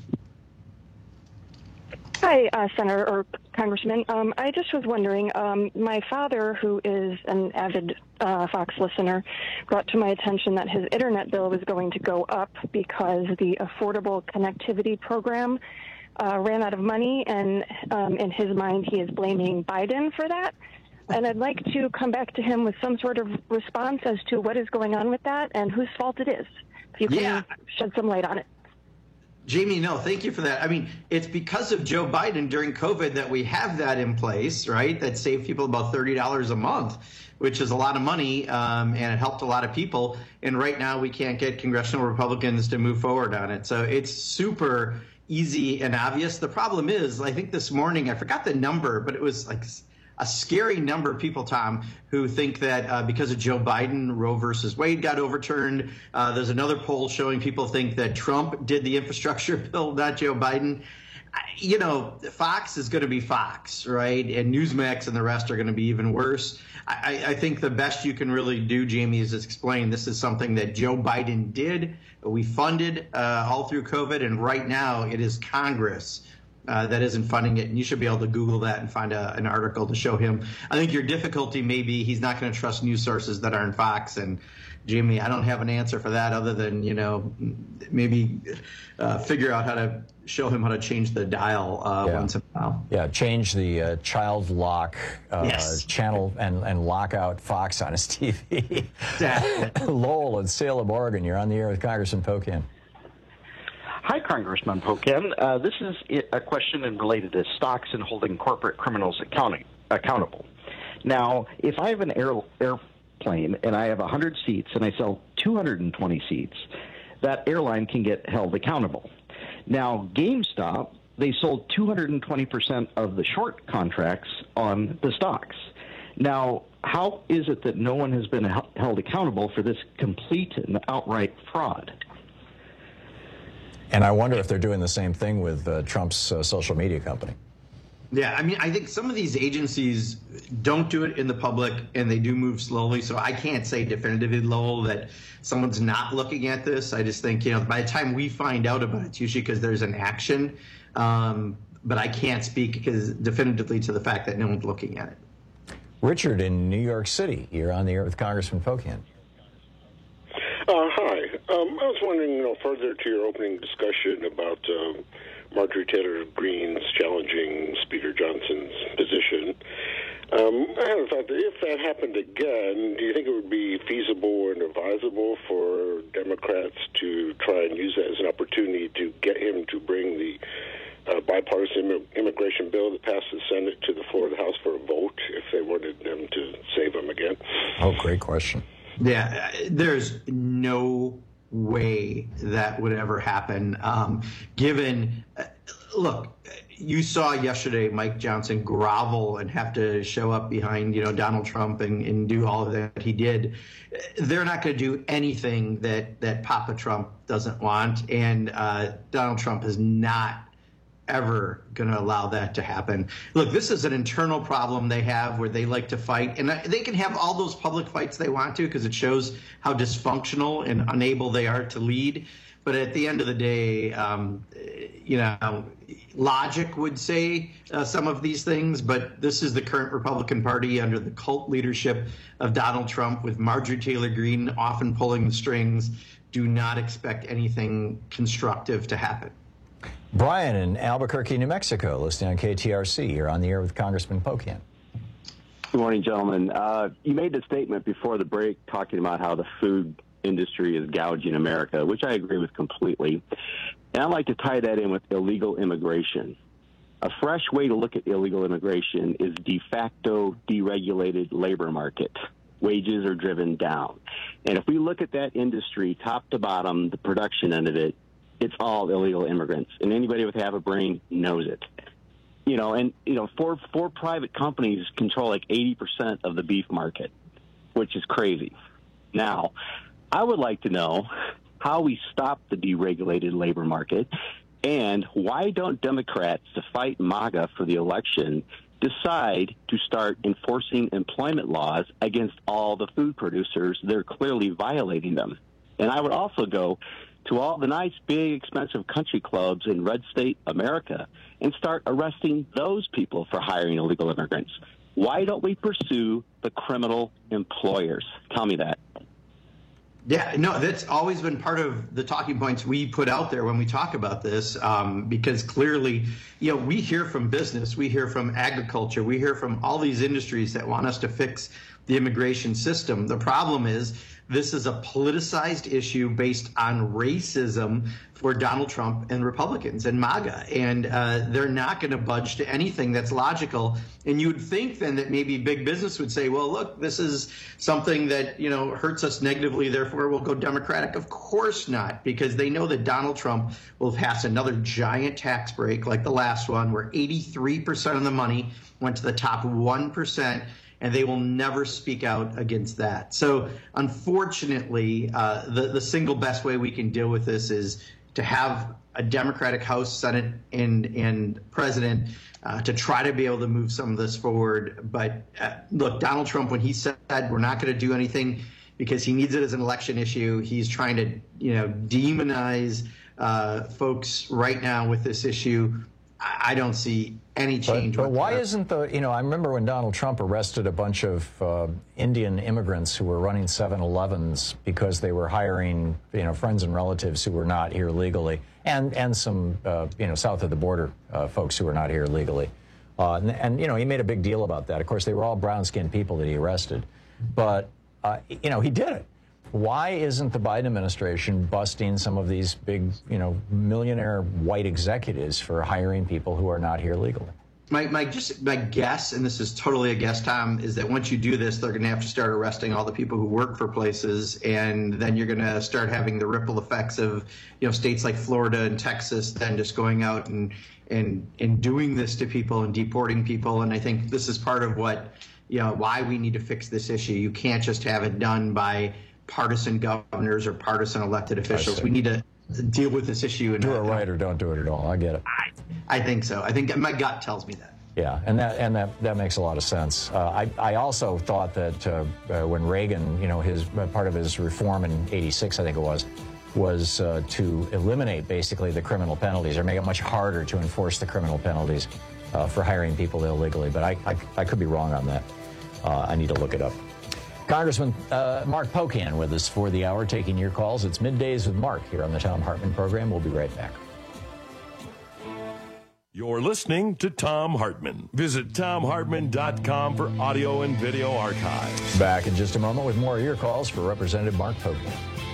Hi, uh, Senator or Congressman. Um, I just was wondering, um, my father, who is an avid uh, Fox listener, brought to my attention that his internet bill was going to go up because the Affordable Connectivity Program Uh, ran out of money, and um, in his mind, he is blaming Biden for that. And I'd like to come back to him with some sort of response as to what is going on with that and whose fault it is. If you can Yeah. shed some light on it. Jamie, no, thank you for that. I mean, it's because of Joe Biden during COVID that we have that in place, right? That saved people about thirty dollars a month, which is a lot of money, um, and it helped a lot of people. And right now we can't get congressional Republicans to move forward on it. So it's super easy and obvious. The problem is, I think this morning, I forgot the number, but it was like a scary number of people, Tom, who think that uh, because of Joe Biden, Roe versus Wade got overturned. Uh, there's another poll showing people think that Trump did the infrastructure bill, not Joe Biden. You know, Fox is going to be Fox, right? And Newsmax and the rest are going to be even worse. I, I think the best you can really do, Jamie, is just explain this is something that Joe Biden did. We funded uh, all through COVID, and right now it is Congress uh, that isn't funding it. And you should be able to Google that and find a, an article to show him. I think your difficulty may be he's not going to trust news sources that aren't Fox, and Jimmy, I don't have an answer for that other than, you know, maybe uh, figure out how to show him how to change the dial uh, Yeah. once in a while. Yeah, change the uh, child lock uh, Yes. channel and, and lock out Fox on his T V. Exactly. Lowell in Salem, Oregon, you're on the air with Congressman Pocan. Hi, Congressman Pocan. Uh, this is a question related to stocks and holding corporate criminals accounting, accountable. Now, if I have an air, airplane and I have one hundred seats and I sell two hundred twenty seats, that airline can get held accountable. Now, GameStop, they sold two hundred twenty percent of the short contracts on the stocks. Now, how is it that no one has been held accountable for this complete and outright fraud? And I wonder if they're doing the same thing with uh, Trump's uh, social media company. Yeah, I mean, I think some of these agencies don't do it in the public, and they do move slowly. So I can't say definitively, Lowell, that someone's not looking at this. I just think, you know, by the time we find out about it, it's usually because there's an action. Um, but I can't speak because definitively to the fact that no one's looking at it. Richard in New York City, you're on the air with Congressman Pocan. Uh, hi. Um, I was wondering, you know, further to your opening discussion about um, Marjorie Taylor Greene's challenging Speaker Johnson's position. Um, I had a thought that if that happened again, do you think it would be feasible and advisable for Democrats to try and use that as an opportunity to get him to bring the uh, bipartisan im- immigration bill that passed the Senate to the floor of the House for a vote if they wanted them to save him again? Oh, great question. Yeah, there's no way that would ever happen. Um, given, uh, look, you saw yesterday Mike Johnson grovel and have to show up behind, you know, Donald Trump and, and do all of that he did. They're not going to do anything that, that Papa Trump doesn't want, and uh, Donald Trump is not ever going to allow that to happen. Look, this is an internal problem they have where they like to fight, and they can have all those public fights they want to because it shows how dysfunctional and unable they are to lead. But at the end of the day, um, you know, logic would say uh, some of these things, but this is the current Republican Party under the cult leadership of Donald Trump with Marjorie Taylor Greene often pulling the strings. Do not expect anything constructive to happen. Brian in Albuquerque, New Mexico, listening on K T R C. You're on the air with Congressman Pocan. Good morning, gentlemen. Uh, you made the statement before the break talking about how the food industry is gouging America, which I agree with completely. And I'd like to tie that in with illegal immigration. A fresh way to look at illegal immigration is de facto deregulated labor market. Wages are driven down. And if we look at that industry, top to bottom, the production end of it, it's all illegal immigrants. And anybody with half a brain knows it. You know, and, you know, four, four private companies control like eighty percent of the beef market, which is crazy. Now, I would like to know how we stop the deregulated labor market, and why don't Democrats, to fight MAGA for the election, decide to start enforcing employment laws against all the food producers? They're clearly violating them. And I would also go to all the nice, big, expensive country clubs in red state America and start arresting those people for hiring illegal immigrants. Why don't we pursue the criminal employers? Tell me that. Yeah, no, that's always been part of the talking points we put out there when we talk about this, um, because clearly, you know, we hear from business, we hear from agriculture, we hear from all these industries that want us to fix the immigration system. The problem is this is a politicized issue based on racism for Donald Trump and Republicans and MAGA, and uh, they're not going to budge to anything that's logical. And you would think then that maybe big business would say, well, look, this is something that, you know, hurts us negatively, therefore we'll go Democratic. Of course not, because they know that Donald Trump will pass another giant tax break like the last one, where eighty-three percent of the money went to the top one percent. And they will never speak out against that. So unfortunately, uh, the, the single best way we can deal with this is to have a Democratic House, Senate, and, and president uh, to try to be able to move some of this forward. But uh, look, Donald Trump, when he said we're not going to do anything because he needs it as an election issue, he's trying to, you know, demonize uh, folks right now with this issue. I don't see any change. But, but why whatsoever. isn't the, you know, I remember when Donald Trump arrested a bunch of uh, Indian immigrants who were running seven elevens because they were hiring, you know, friends and relatives who were not here legally, and, and some, uh, you know, south of the border uh, folks who were not here legally. Uh, and, and, you know, he made a big deal about that. Of course, they were all brown-skinned people that he arrested. But, uh, you know, he did it. Why isn't the Biden administration busting some of these big, you know, millionaire white executives for hiring people who are not here legally? My, my just my guess, and this is totally a guess, Tom, is that once you do this, they're going to have to start arresting all the people who work for places, and then you're going to start having the ripple effects of, you know, states like Florida and Texas then just going out and and and doing this to people and deporting people. And I think this is part of what, you know, why we need to fix this issue. You can't just have it done by partisan governors or partisan elected officials. We need to deal with this issue. And do it right or don't do it at all. I get it. I, I think so. I think my gut tells me that. Yeah, and that and that, that makes a lot of sense. Uh, I I also thought that uh, uh, when Reagan, you know, his uh, part of his reform in eighty-six, I think it was, was uh, to eliminate basically the criminal penalties or make it much harder to enforce the criminal penalties uh, for hiring people illegally. But I, I I could be wrong on that. Uh, I need to look it up. Congressman uh, Mark Pocan with us for the hour, taking your calls. It's Middays with Mark here on the Thom Hartmann program. We'll be right back. You're listening to Thom Hartmann. Visit thom hartmann dot com for audio and video archives. Back in just a moment with more of your calls for Representative Mark Pocan.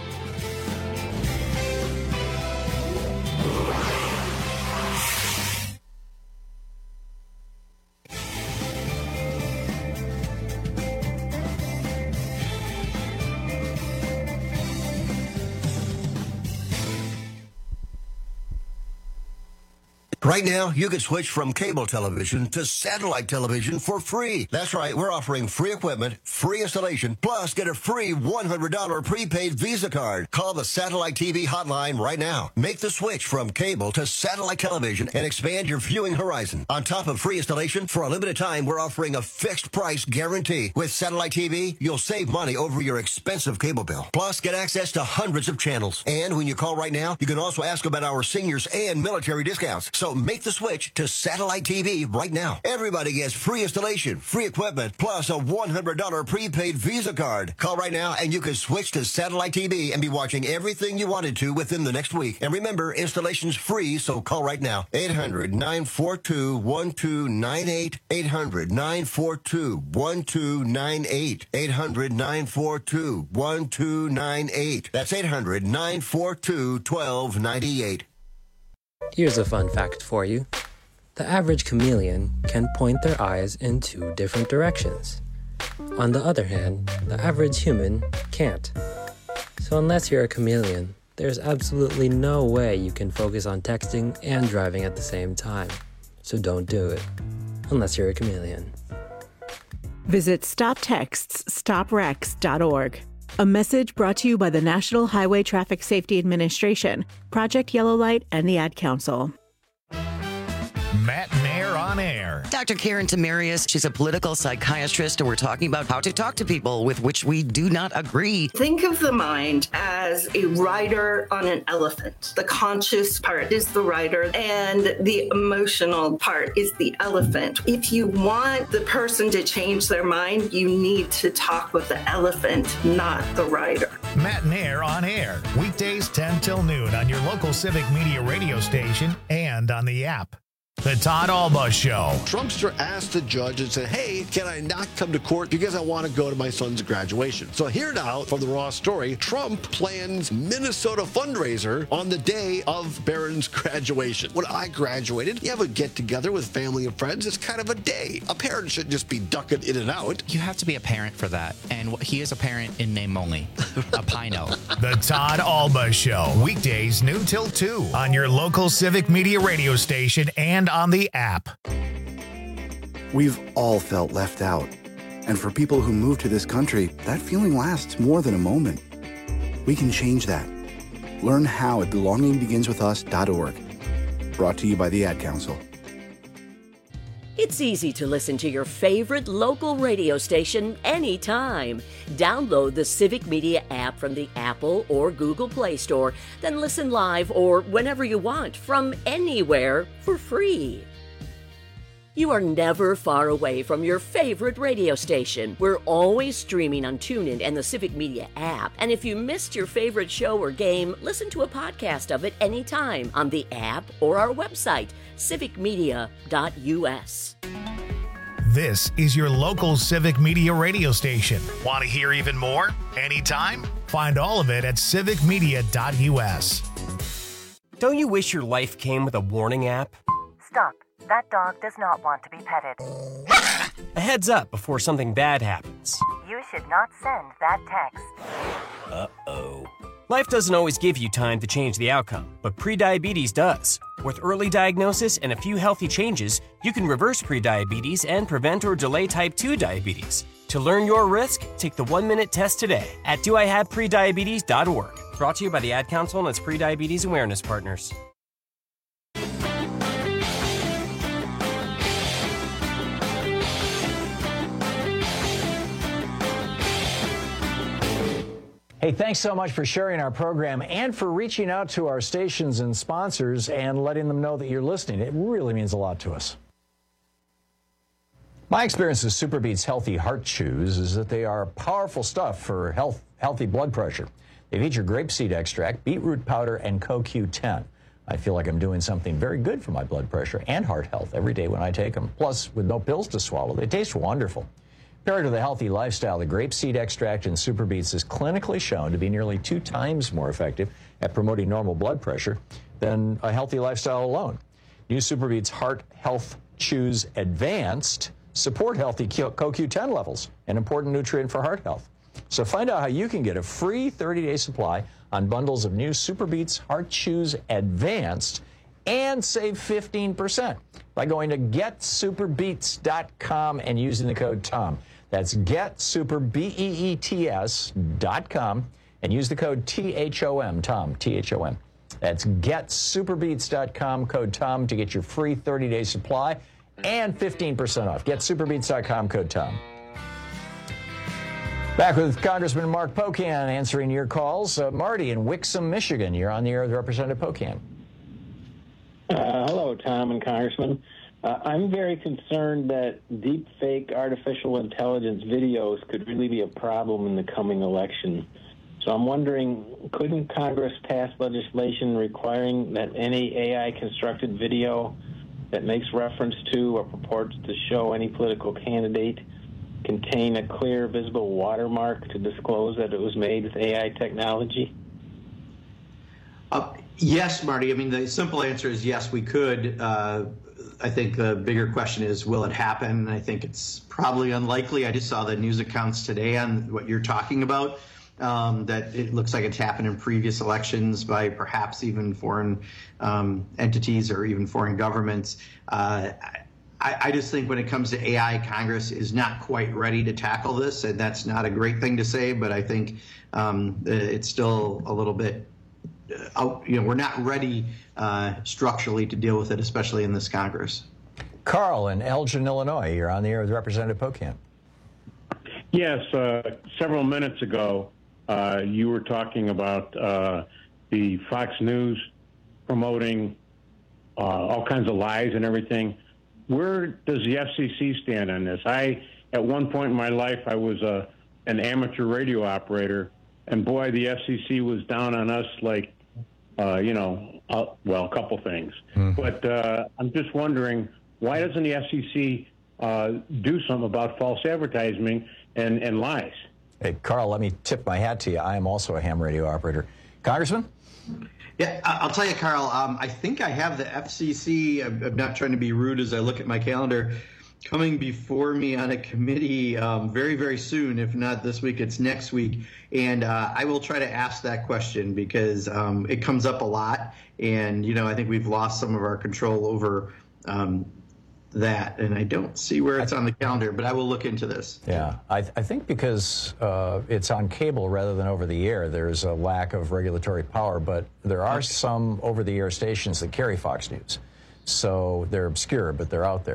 Right now, you can switch from cable television to satellite television for free. That's right, we're offering free equipment, free installation, plus get a free one hundred dollars prepaid Visa card. Call the Satellite T V hotline right now. Make the switch from cable to satellite television and expand your viewing horizon. On top of free installation, for a limited time, we're offering a fixed price guarantee. With Satellite T V, you'll save money over your expensive cable bill. Plus, get access to hundreds of channels. And when you call right now, you can also ask about our seniors and military discounts. So make the switch to Satellite T V right now. Everybody gets free installation, free equipment, plus a one hundred dollars prepaid Visa card. Call right now and you can switch to Satellite T V and be watching everything you wanted to within the next week. And remember, installation's free, so call right now. eight hundred, nine four two, one two nine eight. eight hundred, nine four two, one two nine eight. eight hundred, nine four two, one two nine eight. That's eight hundred, nine four two, one two nine eight. Here's a fun fact for you. The average chameleon can point their eyes in two different directions. On the other hand, the average human can't. So unless you're a chameleon, there's absolutely no way you can focus on texting and driving at the same time. So don't do it, unless you're a chameleon. Visit stop texts stop wrecks dot org. A message brought to you by the National Highway Traffic Safety Administration, Project Yellow Light, and the Ad Council. Matt Nair on air. Doctor Karen Tamarius, she's a political psychiatrist, and we're talking about how to talk to people with which we do not agree. Think of the mind as a rider on an elephant. The conscious part is the rider, and the emotional part is the elephant. If you want the person to change their mind, you need to talk with the elephant, not the rider. Matt Nair on air, weekdays ten till noon on your local Civic Media radio station and on the app. The Todd Alba Show. Trumpster asked the judge and said, hey, can I not come to court because I want to go to my son's graduation? So here now from the Raw story, Trump plans Minnesota fundraiser on the day of Barron's graduation. When I graduated, you have a get-together with family and friends. It's kind of a day. A parent shouldn't just be ducking in and out. You have to be a parent for that. And he is a parent in name only. A Pino. The Todd Alba Show. Weekdays noon till two on your local Civic Media radio station and on the app. We've all felt left out. And for people who move to this country, that feeling lasts more than a moment. We can change that. Learn how at belonging begins with us dot org. Brought to you by the Ad Council. It's easy to listen to your favorite local radio station anytime. Download the Civic Media app from the Apple or Google Play Store, then listen live or whenever you want from anywhere for free. You are never far away from your favorite radio station. We're always streaming on TuneIn and the Civic Media app. And if you missed your favorite show or game, listen to a podcast of it anytime on the app or our website, civic media dot u s. This is your local Civic Media radio station. Want to hear even more? Anytime? Find all of it at civic media dot u s. Don't you wish your life came with a warning app? Stop. That dog does not want to be petted. A heads up before something bad happens. You should not send that text. Uh-oh. Life doesn't always give you time to change the outcome, but prediabetes does. With early diagnosis and a few healthy changes, you can reverse prediabetes and prevent or delay type two diabetes. To learn your risk, take the one-minute test today at do I have prediabetes dot org. Brought to you by the Ad Council and its prediabetes awareness partners. Hey, thanks so much for sharing our program and for reaching out to our stations and sponsors and letting them know that you're listening. It really means a lot to us. My experience with SuperBeets Healthy Heart Chews is that they are powerful stuff for health, healthy blood pressure. They feature grapeseed extract, beetroot powder, and C O Q ten. I feel like I'm doing something very good for my blood pressure and heart health every day when I take them. Plus, with no pills to swallow, they taste wonderful. Paired with a healthy lifestyle, the grapeseed extract in SuperBeets is clinically shown to be nearly two times more effective at promoting normal blood pressure than a healthy lifestyle alone. New SuperBeets Heart Health Chews Advanced support healthy C O Q ten levels, an important nutrient for heart health. So find out how you can get a free thirty-day supply on bundles of new SuperBeets Heart Chews Advanced and save fifteen percent by going to get super beets dot com and using the code TOM. That's get super beets dot com and use the code T H O M, Tom, T H O M. That's get super beets dot com, code TOM, to get your free thirty-day supply and fifteen percent off. get super beets dot com, code TOM. Back with Congressman Mark Pocan answering your calls. Uh, Marty in Wixom, Michigan, you're on the air with Representative Pocan. Uh, hello, Tom and Congressman. Uh, I'm very concerned that deep fake artificial intelligence videos could really be a problem in the coming election. So I'm wondering, couldn't Congress pass legislation requiring that any A I-constructed video that makes reference to or purports to show any political candidate contain a clear, visible watermark to disclose that it was made with A I technology? Uh, yes, Marty. I mean, the simple answer is yes, we could. Uh, I think the bigger question is, will it happen? I think it's probably unlikely. I just saw the news accounts today on what you're talking about, um, that it looks like it's happened in previous elections by perhaps even foreign um, entities or even foreign governments. Uh, I, I just think when it comes to A I, Congress is not quite ready to tackle this, and that's not a great thing to say, but I think um, it's still a little bit out, you know, we're not ready uh, structurally to deal with it, especially in this Congress. Carl in Elgin, Illinois, you're on the air with Representative Pocan. Yes, uh, several minutes ago, uh, you were talking about uh, the Fox News promoting uh, all kinds of lies and everything. Where does the F C C stand on this? I, at one point in my life, I was a, an amateur radio operator, and boy, the F C C was down on us like, uh, you know, uh, well, a couple things. Mm-hmm. But uh, I'm just wondering, why doesn't the F C C uh, do something about false advertising and, and lies? Hey, Carl, let me tip my hat to you. I am also a ham radio operator. Congressman? Yeah, I'll tell you, Carl, um, I think I have the F C C, I'm, I'm not trying to be rude as I look at my calendar, coming before me on a committee um, very, very soon. If not this week, it's next week. And uh, I will try to ask that question because um, it comes up a lot. And, you know, I think we've lost some of our control over um, that. And I don't see where it's on the calendar, but I will look into this. Yeah, I, th I think because uh, it's on cable rather than over the air, there's a lack of regulatory power. But there are some over the air stations that carry Fox News. So they're obscure, but they're out there.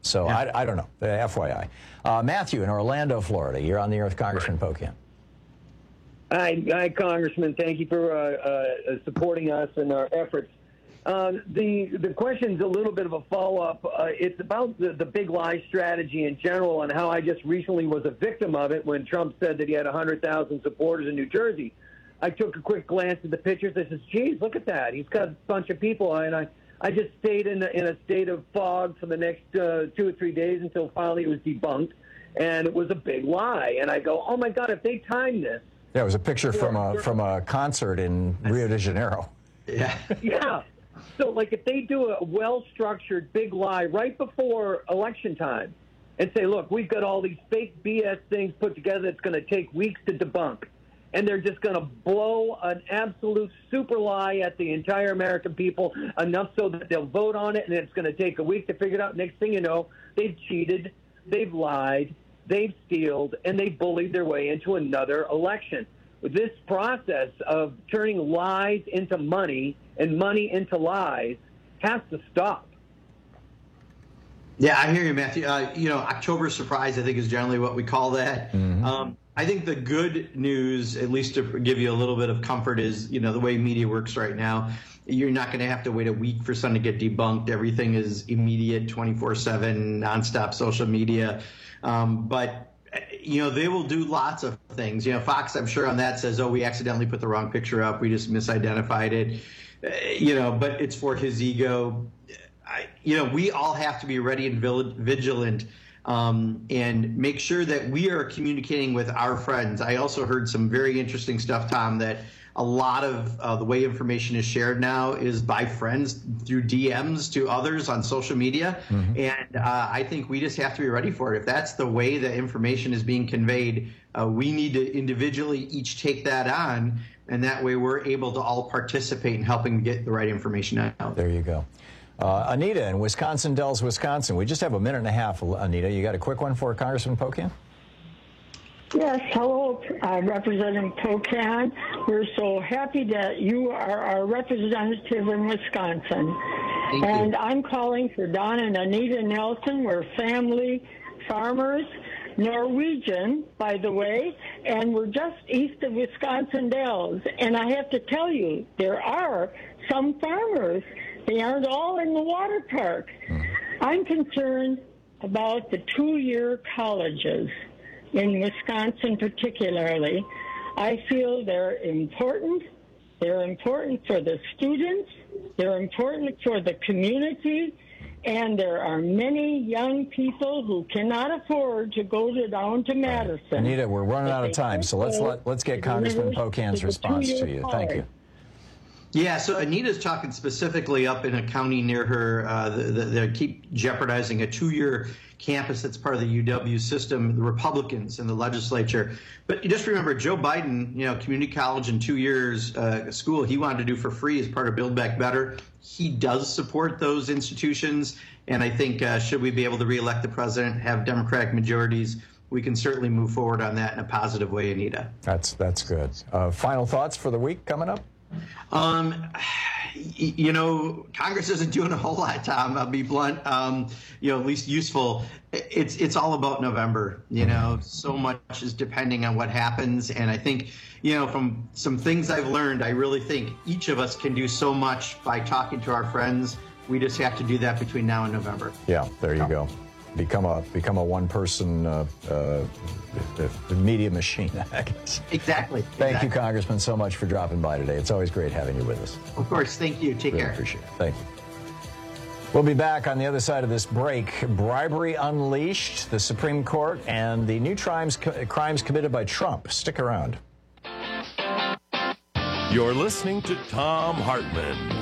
So yeah. I, I don't know. Uh, F Y I. Uh, Matthew in Orlando, Florida. You're on the air with Congressman Pocan. Hi, hi, Congressman. Thank you for uh, uh, supporting us in our efforts. Uh, the the question's a little bit of a follow-up. Uh, it's about the, the big lie strategy in general and how I just recently was a victim of it when Trump said that he had one hundred thousand supporters in New Jersey. I took a quick glance at the pictures. I said, geez, look at that. He's got a bunch of people. And I, I just stayed in, a, in a state of fog for the next uh, two or three days until finally it was debunked. And it was a big lie. And I go, oh, my God, if they time this. Yeah, it was a picture from a, from a concert in Rio de Janeiro. Yeah. Yeah. So, like, if they do a well-structured big lie right before election time and say, look, we've got all these fake B S things put together that's going to take weeks to debunk, and they're just going to blow an absolute super lie at the entire American people, enough so that they'll vote on it, and it's going to take a week to figure it out. Next thing you know, they've cheated, they've lied, they've stealed, and they bullied their way into another election. This process of turning lies into money and money into lies has to stop. Yeah, I hear you, Matthew. Uh, you know, October surprise, I think, is generally what we call that. Mm-hmm. Um, I think the good news, at least to give you a little bit of comfort, is, you know, the way media works right now, you're not going to have to wait a week for something to get debunked. Everything is immediate, twenty-four seven, nonstop social media. Um, but, you know, they will do lots of things. You know, Fox, I'm sure on that says, oh, we accidentally put the wrong picture up. We just misidentified it. Uh, you know, but it's for his ego. I, you know, we all have to be ready and vigilant. Um, and make sure that we are communicating with our friends. I also heard some very interesting stuff, Tom, that a lot of uh, the way information is shared now is by friends through D Ms to others on social media. Mm-hmm. And uh, I think we just have to be ready for it. If that's the way that information is being conveyed, uh, we need to individually each take that on. And that way we're able to all participate in helping get the right information out. There you go. Uh, Anita in Wisconsin Dells, Wisconsin. We just have a minute and a half, Anita. You got a quick one for Congressman Pocan? Yes, hello, uh, Representative Pocan. We're so happy that you are our representative in Wisconsin. Thank and you. I'm calling for Don and Anita Nelson. We're family farmers, Norwegian, by the way, and we're just east of Wisconsin Dells. And I have to tell you, there are some farmers. They aren't all in the water park. I'm concerned about the two-year colleges in Wisconsin particularly. I feel they're important. They're important for the students. They're important for the community. And there are many young people who cannot afford to go to, down to Madison. Anita, we're running out of time, so let's let, let's get Congressman Pocan's response to you. Thank you. Yeah, so Anita's talking specifically up in a county near her. Uh, they keep jeopardizing a two-year campus that's part of the U W system, the Republicans in the legislature. But you just remember, Joe Biden, you know, community college in two years, uh, school he wanted to do for free as part of Build Back Better. He does support those institutions. And I think uh, should we be able to reelect the president, have Democratic majorities, we can certainly move forward on that in a positive way, Anita. That's, that's good. Uh, final thoughts for the week coming up? Um, you know, Congress isn't doing a whole lot, Tom. I'll be blunt. Um, you know, at least useful. It's it's all about November. You know, so much is depending on what happens, and I think, you know, from some things I've learned, I really think each of us can do so much by talking to our friends. We just have to do that between now and November. Yeah, there you go. Become a become a one-person uh, uh, media machine, I guess. Exactly. Thank exactly. you, Congressman, so much for dropping by today. It's always great having you with us. Of course. Thank you. Take really care. Appreciate it. Thank you. We'll be back on the other side of this break. Bribery unleashed, the Supreme Court, and the new crimes crimes committed by Trump. Stick around. You're listening to Thom Hartmann.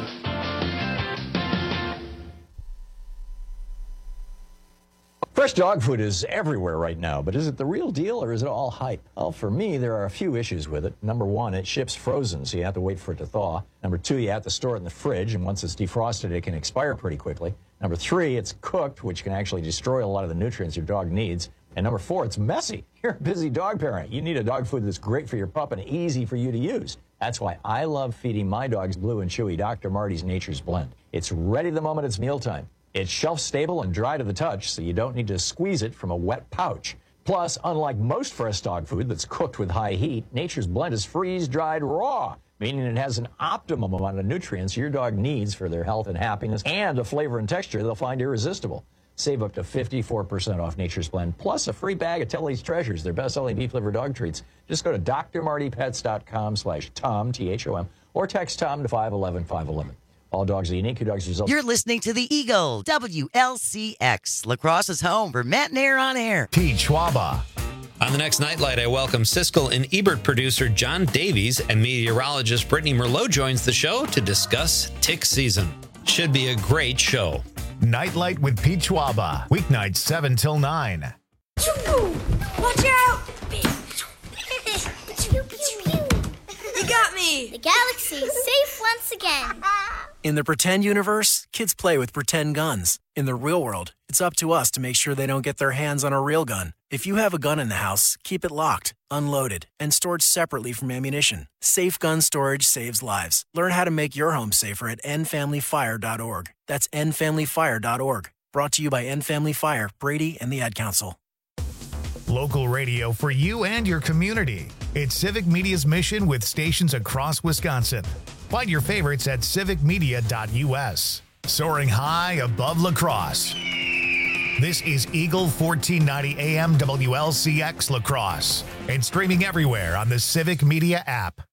Fresh dog food is everywhere right now, but is it the real deal or is it all hype? Well, for me, there are a few issues with it. Number one, it ships frozen, so you have to wait for it to thaw. Number two, you have to store it in the fridge, and once it's defrosted, it can expire pretty quickly. Number three, it's cooked, which can actually destroy a lot of the nutrients your dog needs. And number four, it's messy. You're a busy dog parent. You need a dog food that's great for your pup and easy for you to use. That's why I love feeding my dogs Blue and Chewy Doctor Marty's Nature's Blend. It's ready the moment it's mealtime. It's shelf-stable and dry to the touch, so you don't need to squeeze it from a wet pouch. Plus, unlike most fresh dog food that's cooked with high heat, Nature's Blend is freeze-dried raw, meaning it has an optimum amount of nutrients your dog needs for their health and happiness, and a flavor and texture they'll find irresistible. Save up to fifty-four percent off Nature's Blend, plus a free bag of Tilly's Treasures, their best-selling beef liver dog treats. Just go to d r marty pets dot com slash Tom, T H O M, or text Tom to five one one five one one. All dogs are unique. Your dog's results. You're listening to the Eagle, W L C X, La Crosse's home for Matt and Air on Air. Pete Schwaba. On the next Nightlight, I welcome Siskel and Ebert producer John Davies, and meteorologist Brittany Merlot joins the show to discuss tick season. Should be a great show. Nightlight with Pete Schwaba. Weeknights seven till nine. Watch out! You got me! The galaxy is safe once again. In the pretend universe, kids play with pretend guns. In the real world, it's up to us to make sure they don't get their hands on a real gun. If you have a gun in the house, keep it locked, unloaded, and stored separately from ammunition. Safe gun storage saves lives. Learn how to make your home safer at end family fire dot org. That's end family fire dot org. Brought to you by End Family Fire, Brady, and the Ad Council. Local radio for you and your community. It's Civic Media's mission with stations across Wisconsin. Find your favorites at civic media dot U S. Soaring high above La Crosse. This is Eagle fourteen ninety A M W L C X La Crosse and streaming everywhere on the Civic Media app.